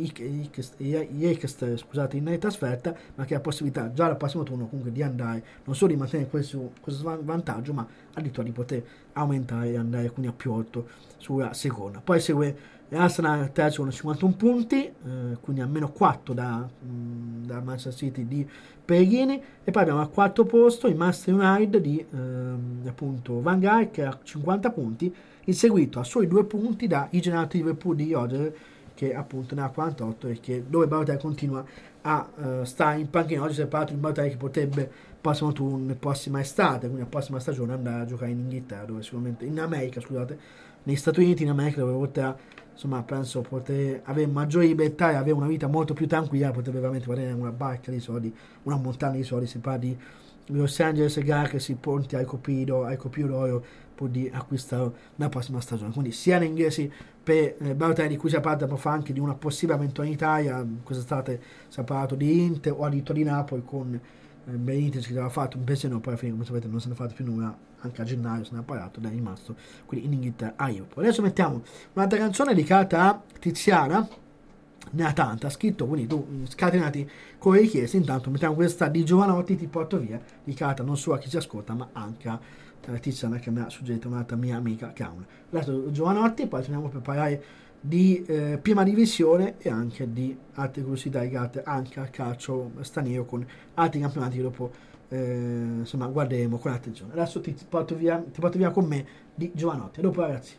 Ekst, scusate, in trasferta, ma che ha possibilità già al prossimo turno comunque di andare non solo di mantenere questo vantaggio, ma addirittura di poter aumentare e andare quindi a più 8 sulla seconda. Poi segue Arsenal terzo con 51 punti, quindi a meno 4 da Manchester City di Pellegrini, e poi abbiamo al quarto posto il Manchester United di appunto Van Gaal, che ha 50 punti, inseguito a soli 2 punti da i generati di Liverpool di Rodgers, che appunto ne ha 48, e che dove Balotelli continua a stare in panchina. Oggi si è parlato di Balotelli che potrebbe prossimo turno, prossima estate, quindi la prossima stagione, andare a giocare in Inghilterra, dove sicuramente negli Stati Uniti, in America, dove potrà, insomma, penso poter avere maggiori libertà e avere una vita molto più tranquilla, potrebbe veramente guadagnare una barca di soldi, una montagna di soldi. Si parla di Los Angeles Galaxy pronti ai copido d'oro pur di acquistare la prossima stagione. Quindi sia in inglesi per Balotelli, di cui si è parlato poco fa anche di una possibile avventura in Italia. Quest'estate si è parlato di Inter o addirittura di Napoli, con Benitez che aveva fatto un pensiero, poi alla fine, come sapete, non se ne è fatto più nulla. Anche a gennaio se ne è parlato ed è rimasto quindi in Inghilterra a Liverpool. Adesso mettiamo un'altra canzone dedicata a Tiziana, ne ha tanta, ha scritto, quindi tu scatenati con le richieste. Intanto mettiamo questa di Giovanotti, Ti porto via, dedicata non solo a chi ci ascolta ma anche a Tiziana, che mi ha suggerito un'altra mia amica che ha una. Adesso Giovanotti, poi torniamo per parlare di prima divisione e anche di altre curiosità legate anche al calcio straniero, con altri campionati che dopo insomma guarderemo con attenzione. Adesso ti porto via con me di Giovanotti. A dopo, ragazzi.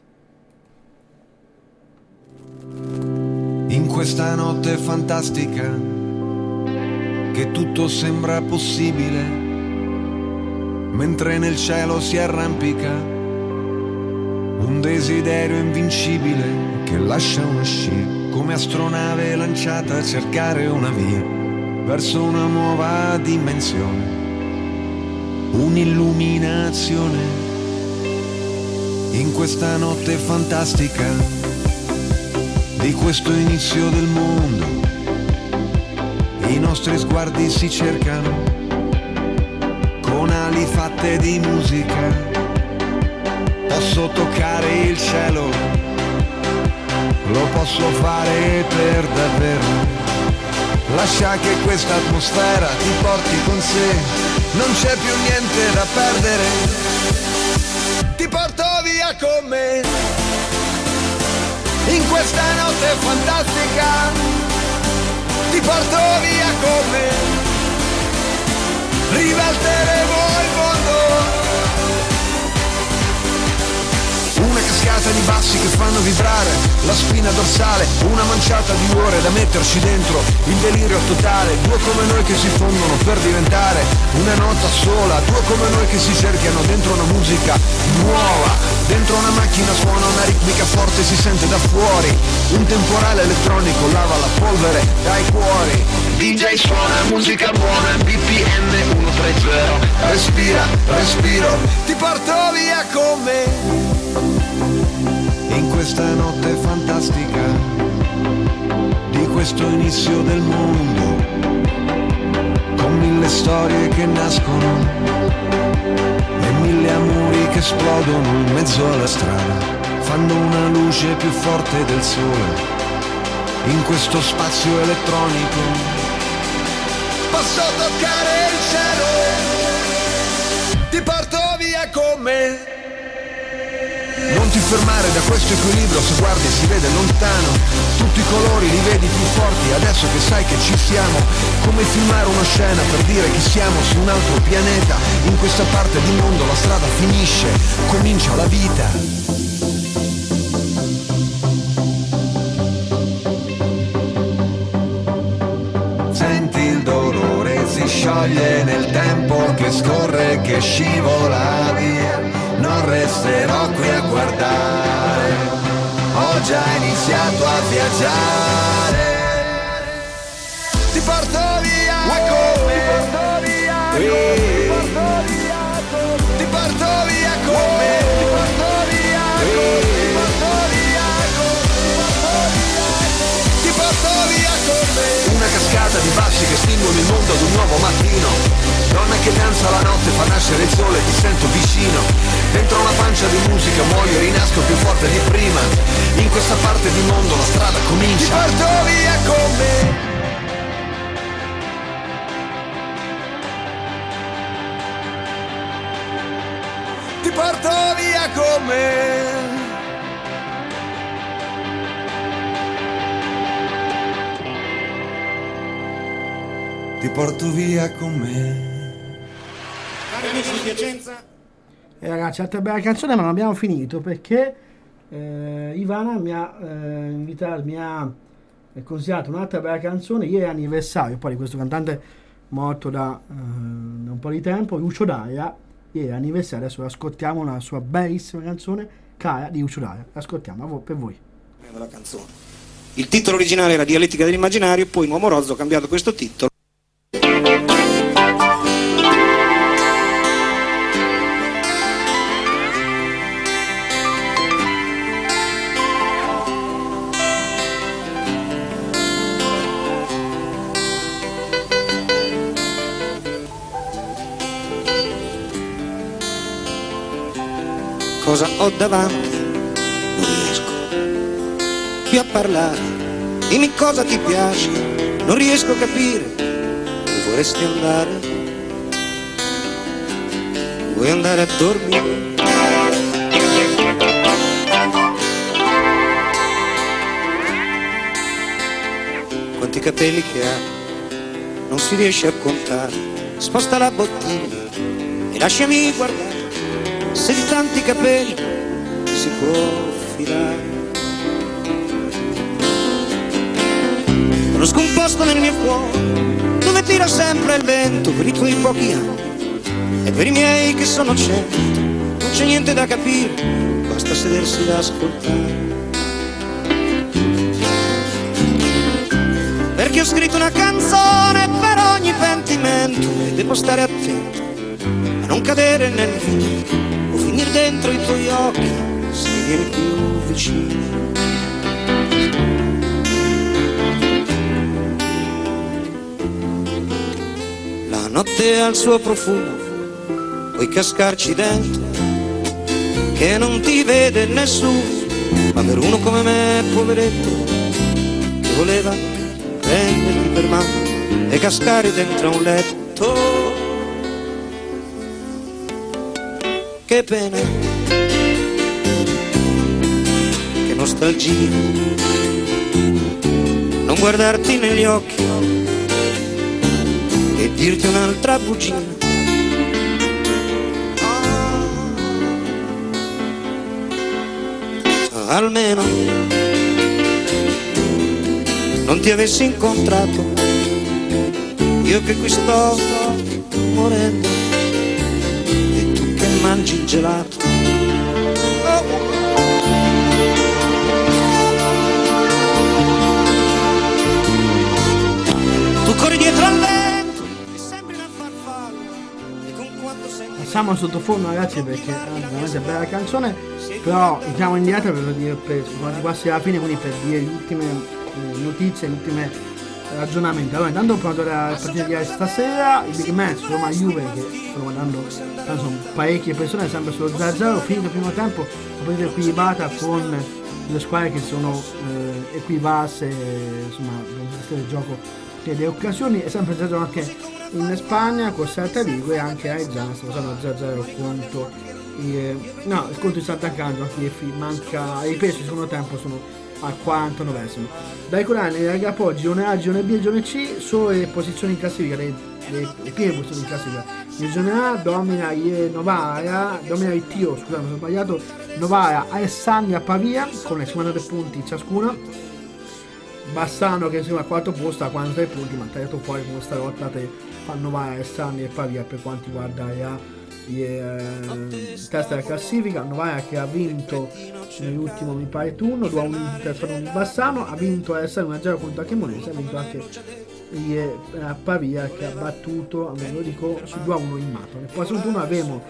In questa notte fantastica che tutto sembra possibile, mentre nel cielo si arrampica un desiderio invincibile che lascia una scia come astronave lanciata a cercare una via verso una nuova dimensione, un'illuminazione. In questa notte fantastica di questo inizio del mondo, i nostri sguardi si cercano con ali fatte di musica. Posso toccare il cielo, lo posso fare per davvero. Lascia che questa atmosfera ti porti con sé, non c'è più niente da perdere. Ti porto via con me in questa notte fantastica, ti porto via con me, ribalteremo il mondo. Una cascata di bassi che fanno vibrare la spina dorsale, una manciata di ore da metterci dentro il delirio totale. Due come noi che si fondono per diventare una nota sola, due come noi che si cercano dentro una musica nuova. Dentro una macchina suona una ritmica forte, si sente da fuori, un temporale elettronico lava la polvere dai cuori. DJ suona musica buona, BPM 130, respira, respiro, ti porto via con me in questa notte fantastica di questo inizio del mondo, con mille storie che nascono e mille amori che esplodono in mezzo alla strada, fanno una luce più forte del sole in questo spazio elettronico. Posso toccare il cielo, ti porto via con me. Non ti fermare da questo equilibrio, se guardi si vede lontano, tutti i colori li vedi più forti, adesso che sai che ci siamo, come filmare una scena per dire che siamo su un altro pianeta, in questa parte di mondo la strada finisce, comincia la vita. foglie nel tempo che scorre, che scivola via, non resterò qui a guardare, ho già iniziato a viaggiare. Ti porto via con me, ti porto via con me, ti porto via con me, ti porto via con me. Una cascata di bassi che spingono il mondo ad un nuovo mattino, donna che danza la notte, fa nascere il sole, ti sento vicino. Dentro una pancia di musica muoio e rinasco più forte di prima. In questa parte di mondo la strada comincia. Ti porto via con me. Ti porto via con me. Ti porto via con me. Cari amici di Piacenza. Ragazzi, altra bella canzone, ma non abbiamo finito perché Ivana mi ha invitato, mi ha consigliato un'altra bella canzone. Ieri è anniversario poi di questo cantante morto da un po' di tempo, Lucio Dalla. Ieri è anniversario, adesso ascoltiamo una sua bellissima canzone, Cara, di Lucio Dalla. Ascoltiamo per voi. La canzone. Il titolo originale era Dialettica dell'immaginario, poi Nuovo Rozzo ha cambiato questo titolo. Cosa ho davanti? Non riesco più a parlare. Dimmi cosa ti piace, non riesco a capire. Dove vorresti andare? Vuoi andare a dormire? Quanti capelli che ha, non si riesce a contare. Sposta la bottiglia e lasciami guardare. Se di tanti capelli si può filare. Conosco un posto nel mio cuore dove tira sempre il vento per i tuoi pochi anni e per i miei che sono 100. Non c'è niente da capire, basta sedersi da ascoltare. Perché ho scritto una canzone per ogni pentimento e devo stare attento a non cadere nel vento o finire dentro i tuoi occhi se mi vieni più vicino. La notte ha il suo profumo, puoi cascarci dentro, che non ti vede nessuno, ma per uno come me, poveretto, che voleva prenderti per mano e cascare dentro un letto. Che pena, che nostalgia, non guardarti negli occhi e dirti un'altra bugia. Almeno non ti avessi incontrato, io che qui sto morendo e tu che mangi il gelato. Tu corri dietro al vento e sembri una farfalla e con quanto sei. Passiamo al sottofondo, ragazzi, perché è una veramente bella canzone, però andiamo indietro per dire, quasi quasi alla fine, quindi per dire le ultime notizie, le ultime ragionamenti. Allora, intanto pronto la partita di stasera, il big match Roma-Juve, che stanno guardando sono parecchie persone, sempre sullo 0-0, finito il primo tempo, la partita equilibrata con le squadre che sono equivalse, insomma, del gioco delle occasioni, è sempre 0-0 anche in Spagna con Celta Vigo, e anche a Reggiana sta facendo 0-0 contro il Santa Candra, che manca i pesi, il secondo tempo sono al 49esimo. Da ricordare, raga, poi girone A, girone B e girone C, solo le posizioni in classifica, le prime posizioni in classifica. Nel girone A domina il trio, scusate, mi sono sbagliato, Novara, Alessandria, Pavia con 53 punti ciascuna. Bassano che insomma al quarto posto a 43 punti, ma tagliato fuori come sta lotta fanno vai Alessandria e Pavia per quanto riguarda testa della classifica. Novara che ha vinto nell'ultimo mi pare turno 2-1 in Bassano, ha vinto Alessandria 1-0 contro Cremonese, ha vinto anche Pavia che ha battuto, ve lo dico, su 2-1 in Mato. Nel prossimo turno abbiamo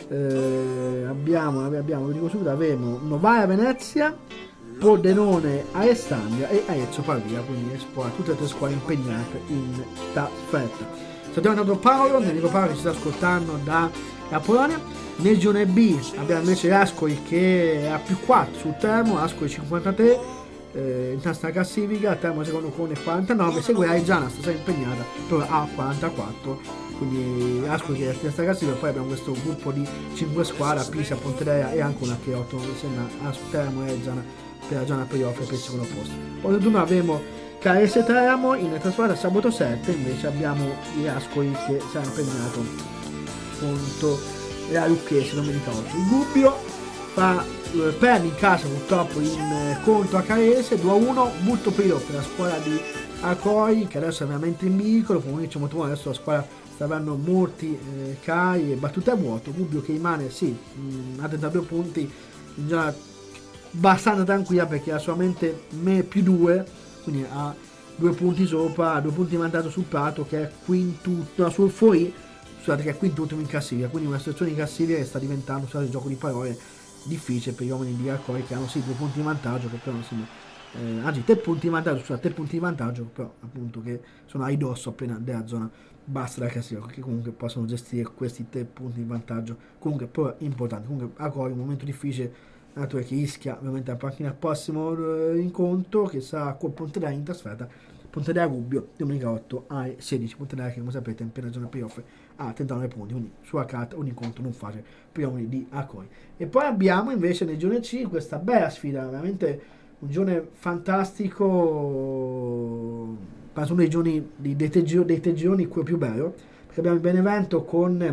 lo dico subito, avremo Novara Venezia, Pordenone Alessandria e Arezzo Pavia, quindi tutte e tre squadre impegnate in staffetta. Stiamo andando Paolo, Enrico Paolo che ci sta ascoltando da Polonia. Nel girone B abbiamo invece Ascoli che ha più 4 sul Termo, Ascoli 53 in testa classifica, Termo secondo con 49, segue Reggiana stasera impegnata però a 44, quindi Ascoli che è in testa classifica. Poi abbiamo questo gruppo di 5 squadre, Pisa, Pontedera e Ancona che 8 Termo e Reggiana per la zona playoff per il secondo posto. Poi turno avremo KS Teramo in trasferta sabato 7, invece abbiamo gli Ascoli che sarà impegnato contro la Lucchese domenica 8. Il Gubbio perde in casa purtroppo contro a Carese 2-1, butto per la squadra di Acoi che adesso è veramente in vicolo, come diciamo tu, adesso la squadra sta avendo molti cari e battute a vuoto. Gubbio che rimane a 32 punti in generale abbastanza tranquilla perché ha solamente più 2, quindi ha 2 punti sopra, 2 punti di vantaggio sul Prato che è quinto sul fuori, scusate, che è quintultimo in classifica, quindi una situazione in classifica che sta diventando, scusate il gioco di parole, difficile per gli uomini di Arcoi che hanno 2 punti di vantaggio che però anzi 3 punti di vantaggio, scusate, 3 punti di vantaggio però appunto che sono a ridosso appena della zona bassa della classifica, che comunque possono gestire questi 3 punti di vantaggio, comunque però importante. Comunque Arcoi un momento difficile che rischia ovviamente la panchina al prossimo incontro che sarà con Pontedera in trasferta, Pontedera Gubbio domenica 8 ai 16. Pontedera che come sapete in piena zona playoff a 39 punti, quindi sulla carta un incontro non facile per gli uomini di Arcoi. E poi abbiamo invece nel girone C questa bella sfida, veramente un girone fantastico, penso uno dei gironi dei tre gironi quello più bello, perché abbiamo il Benevento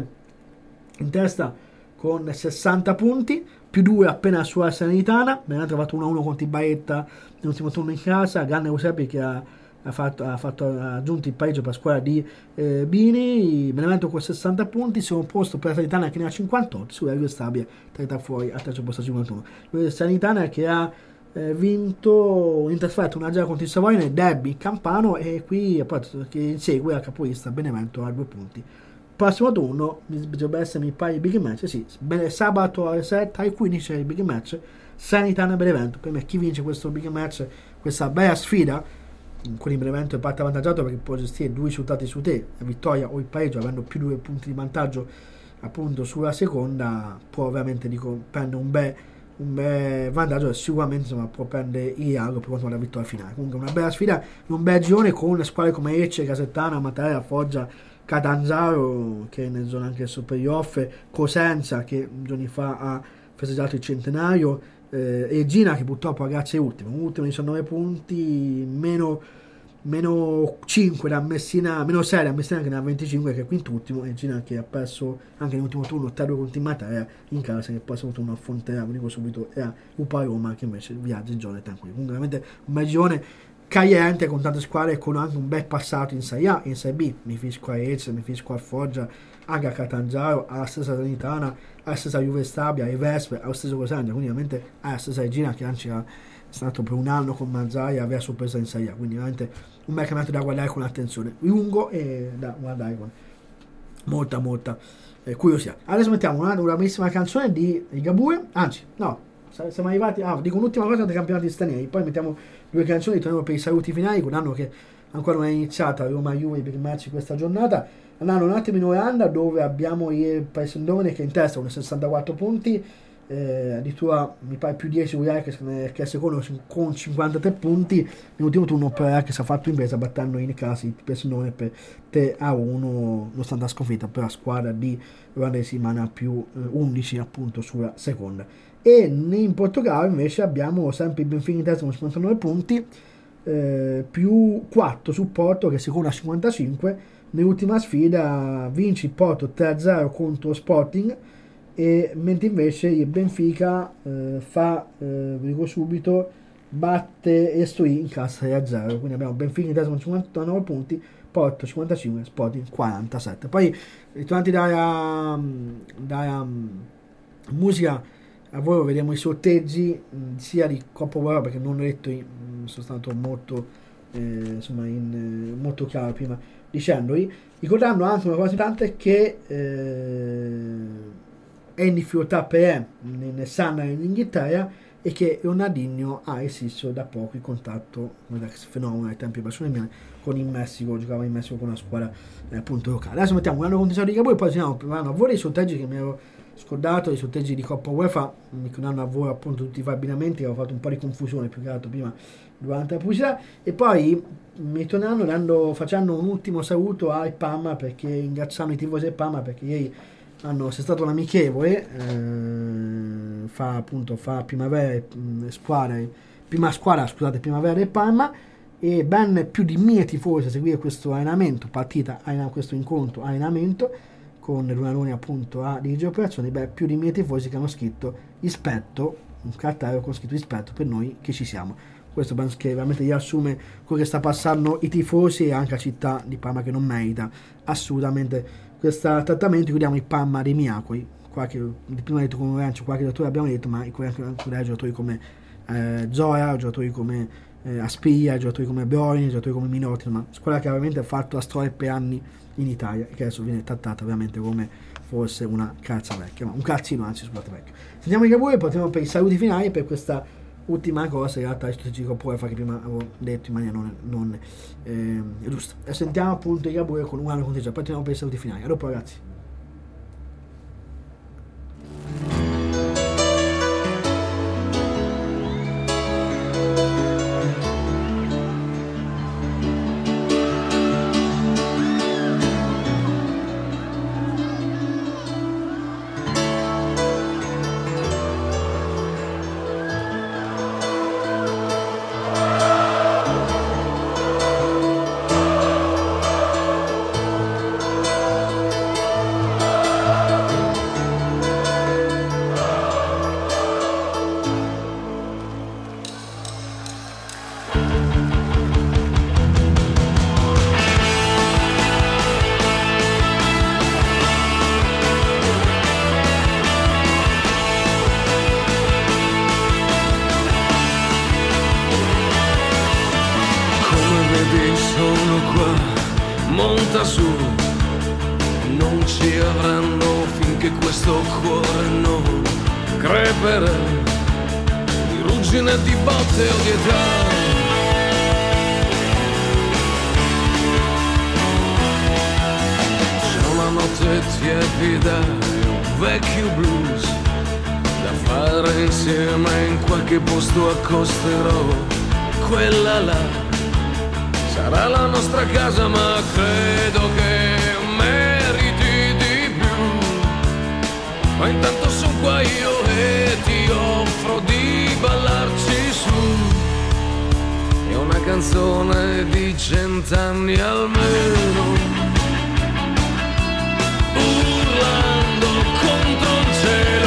in testa con 60 punti, più 2 appena sulla Salernitana. Benevento ha fatto 1-1 contro il Barletta nell'ultimo turno in casa, Ganna Eusebi che ha aggiunto il pareggio per la squadra di Bini. Benevento con 60 punti, secondo posto per la Salernitana che ne ha 58, sulla Juve Stabia tratta fuori al terzo posto 51. La Salernitana che ha vinto in trasferta 1-0 contro il Savoia nel derby campano, e qui appunto che insegue la capolista Benevento a 2 punti. Prossimo turno dovrebbe essere mi pare il big match, sabato alle 7 ai 15 è il big match Salernitana Benevento. Per me chi vince questo big match, questa bella sfida, in cui il Benevento è parte avvantaggiato perché può gestire 2 risultati su te, la vittoria o il pareggio, avendo più 2 punti di vantaggio appunto sulla seconda, può ovviamente prendere un bel vantaggio, sicuramente può prendere il Iago per quanto riguarda la vittoria finale. Comunque una bella sfida, un bel girone con squadre come Lecce, Casertana, Matera, Foggia, Catanzaro che è nella zona anche del playoff, Cosenza che giorni fa ha festeggiato il centenario, e Gina che purtroppo ragazzi è ultimo 19 punti, meno 5 da Messina, meno 6 da Messina che ne ha 25 che è quintultimo, e Gina che ha perso anche nell'ultimo turno 3-2 contro in Matera in casa, che il prossimo turno affronterà, vi dico subito, e a Upa Roma che invece viaggia in giorni tranquilli. Comunque veramente un bel girone caliente con tante squadre con anche un bel passato in Serie A e in Serie B. Mi fisco a Lecce, mi fisco a Foggia, anche a Catanzaro, alla stessa Salernitana, alla stessa Juve Stabia, ai Vespe, allo stesso Cosenza, quindi veramente alla stessa Regina che anzi è stato per un anno con Mazzai, aveva sorpresa in Serie A, quindi veramente un bel campionato da guardare con attenzione, lungo e da guardare con molta curiosità. Adesso mettiamo una bellissima canzone di Ligabue, anzi no, siamo arrivati, dico un'ultima cosa dei campionati stranieri, poi mettiamo 2 canzoni, torniamo per i saluti finali, ricordando che ancora non è iniziata Roma-Juve per il match questa giornata. Andando un attimo in Olanda dove abbiamo il Paesendone che è in testa con 64 punti, addirittura mi pare più 10 Uriah che è secondo con 53 punti. Nell'ultimo turno per che si è fatto impresa battendo in casa il Paesendone per 3-1, nonostante la sconfitta per la squadra di olandesi, ma ne ha più 11 appunto sulla seconda. E in Portogallo invece abbiamo sempre il Benfica in testa con 59 punti, più 4 sul Porto che è secondo a 55. Nell'ultima sfida vince il Porto 3-0 contro Sporting, e mentre invece il Benfica vi dico subito, batte Estui in cassa 6-0, quindi abbiamo Benfica in testa con 59 punti, Porto 55, Sporting 47. Poi ritornati dalla musica, a voi vediamo i sorteggi sia di Coppa UEFA, perché non ho detto, sono stato molto molto chiaro prima dicendoli, ricordando anche una cosa importante, che è in difficoltà per nel Sun in Inghilterra, e che Ronaldinho ha resistito da poco il contatto con l'ex fenomeno ai tempi Barcellona con il Messico, giocava in Messico con una squadra appunto locale. Adesso mettiamo un anno contesto di Ligabue, poi andiamo a voi dei sorteggi che mi ero scordato, i sorteggi di Coppa UEFA, mi danno a voi appunto tutti i vari abbinamenti, che ho fatto un po' di confusione più che altro prima durante la pubblicità, e poi mi tornano facendo un ultimo saluto ai Parma, perché ringraziando i tifosi del Parma, perché ieri c'è stato un amichevole fa primavera prima squadra primavera del Parma, e ben più di 1000 tifosi a seguire questo allenamento, questo incontro allenamento con Runaloni appunto a dirigere operazioni. Più di 1000 tifosi che hanno scritto rispetto, un cartello con scritto rispetto per noi che ci siamo. Questo penso che veramente riassume quello che sta passando i tifosi e anche la città di Parma, che non merita assolutamente questo trattamento. Chiudiamo il Parma dei miracoli, prima detto come Lorenzo, qualche giocatore abbiamo detto, ma anche giocatori come Zoya, giocatori come Aspiglia, giocatori come Broini, giocatori come Minotti, ma squadra che veramente ha fatto la storia per anni in Italia, e che adesso viene trattata ovviamente come fosse una calza vecchia, ma un calzino anzi, scusate, vecchio. Sentiamo i Ligabue, partiamo per i saluti finali per questa ultima cosa, in realtà strategico poi che prima avevo detto in maniera non giusta. E sentiamo appunto i Ligabue con un anno conteggio, poi andiamo per i saluti finali. A dopo ragazzi. Monta su, non ci avranno finché questo cuore non creperà di ruggine, di botte o di età. C'è una notte tiepida e un vecchio blues da fare insieme, in qualche posto accosterò quella là. Sarà la nostra casa, ma credo che meriti di più. Ma intanto sono qua io e ti offro di ballarci su. È una canzone di 100 anni almeno, urlando contro il cielo.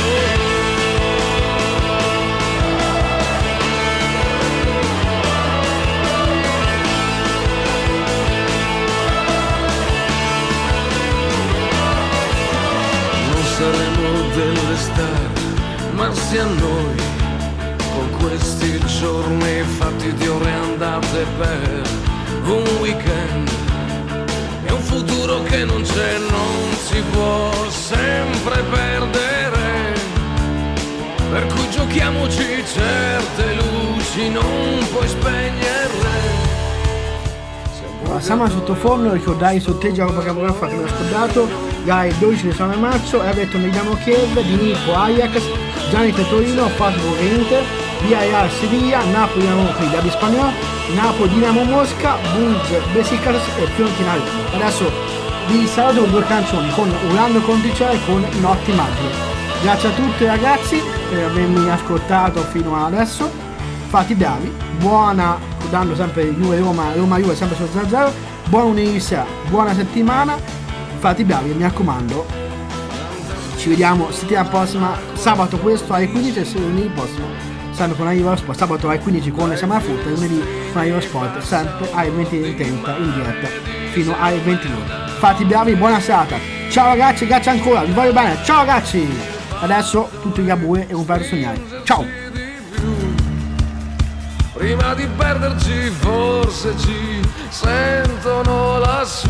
Saremo delle star, ma sia noi, con questi giorni fatti di ore andate per un weekend. È un futuro che non c'è, non si può sempre perdere, per cui giochiamoci certe luci, non puoi spegnerle. Passiamo al sottofondo, ricordare i sorteggi a Coppa Capografa che mi ho scordato. Gai 12 19 marzo, Everton Dinamo Kiev, Dinico Ajax, Zenit Torino, Freiburg Inter, Villarreal Sevilla, Napoli Dinamo Derby Spagnolo, Napoli Dinamo Mosca, Bulls Besiktas e Fiorentina Roma. Adesso vi saluto con due canzoni, con Urlando contro il cielo e con Notti Magiche. Grazie a tutti ragazzi per avermi ascoltato fino adesso, fate bravi, buona, dando sempre Juve Roma, Roma Juve sempre sul 0-0, buona università, buona settimana. Fate bravi, mi raccomando, ci vediamo settimana prossima, sabato questo alle 15 e lunedì prossimo sempre con Aiva Sport, sabato alle 15 con Siamo alla Frutta, lunedì con Aiva Sport, sempre alle 20:30 in diretta fino alle 22. Fate bravi, buona serata. Ciao ragazzi, grazie ancora, vi voglio bene, ciao ragazzi. Adesso tutti gli Ligabue e un per sognare. Ciao. Prima di perderci forse ci sentono lassù.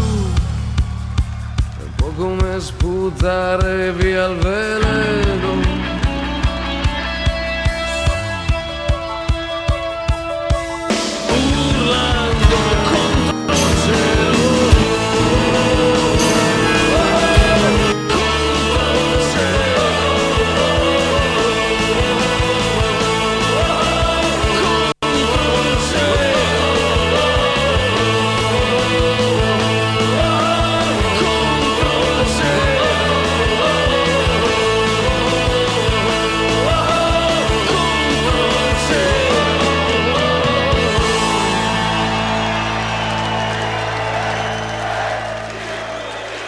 È un po' come sputare via il veleno.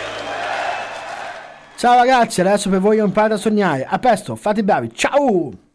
Ciao ragazzi, adesso per voi è un par da sognare. A presto, fate bravi, ciao!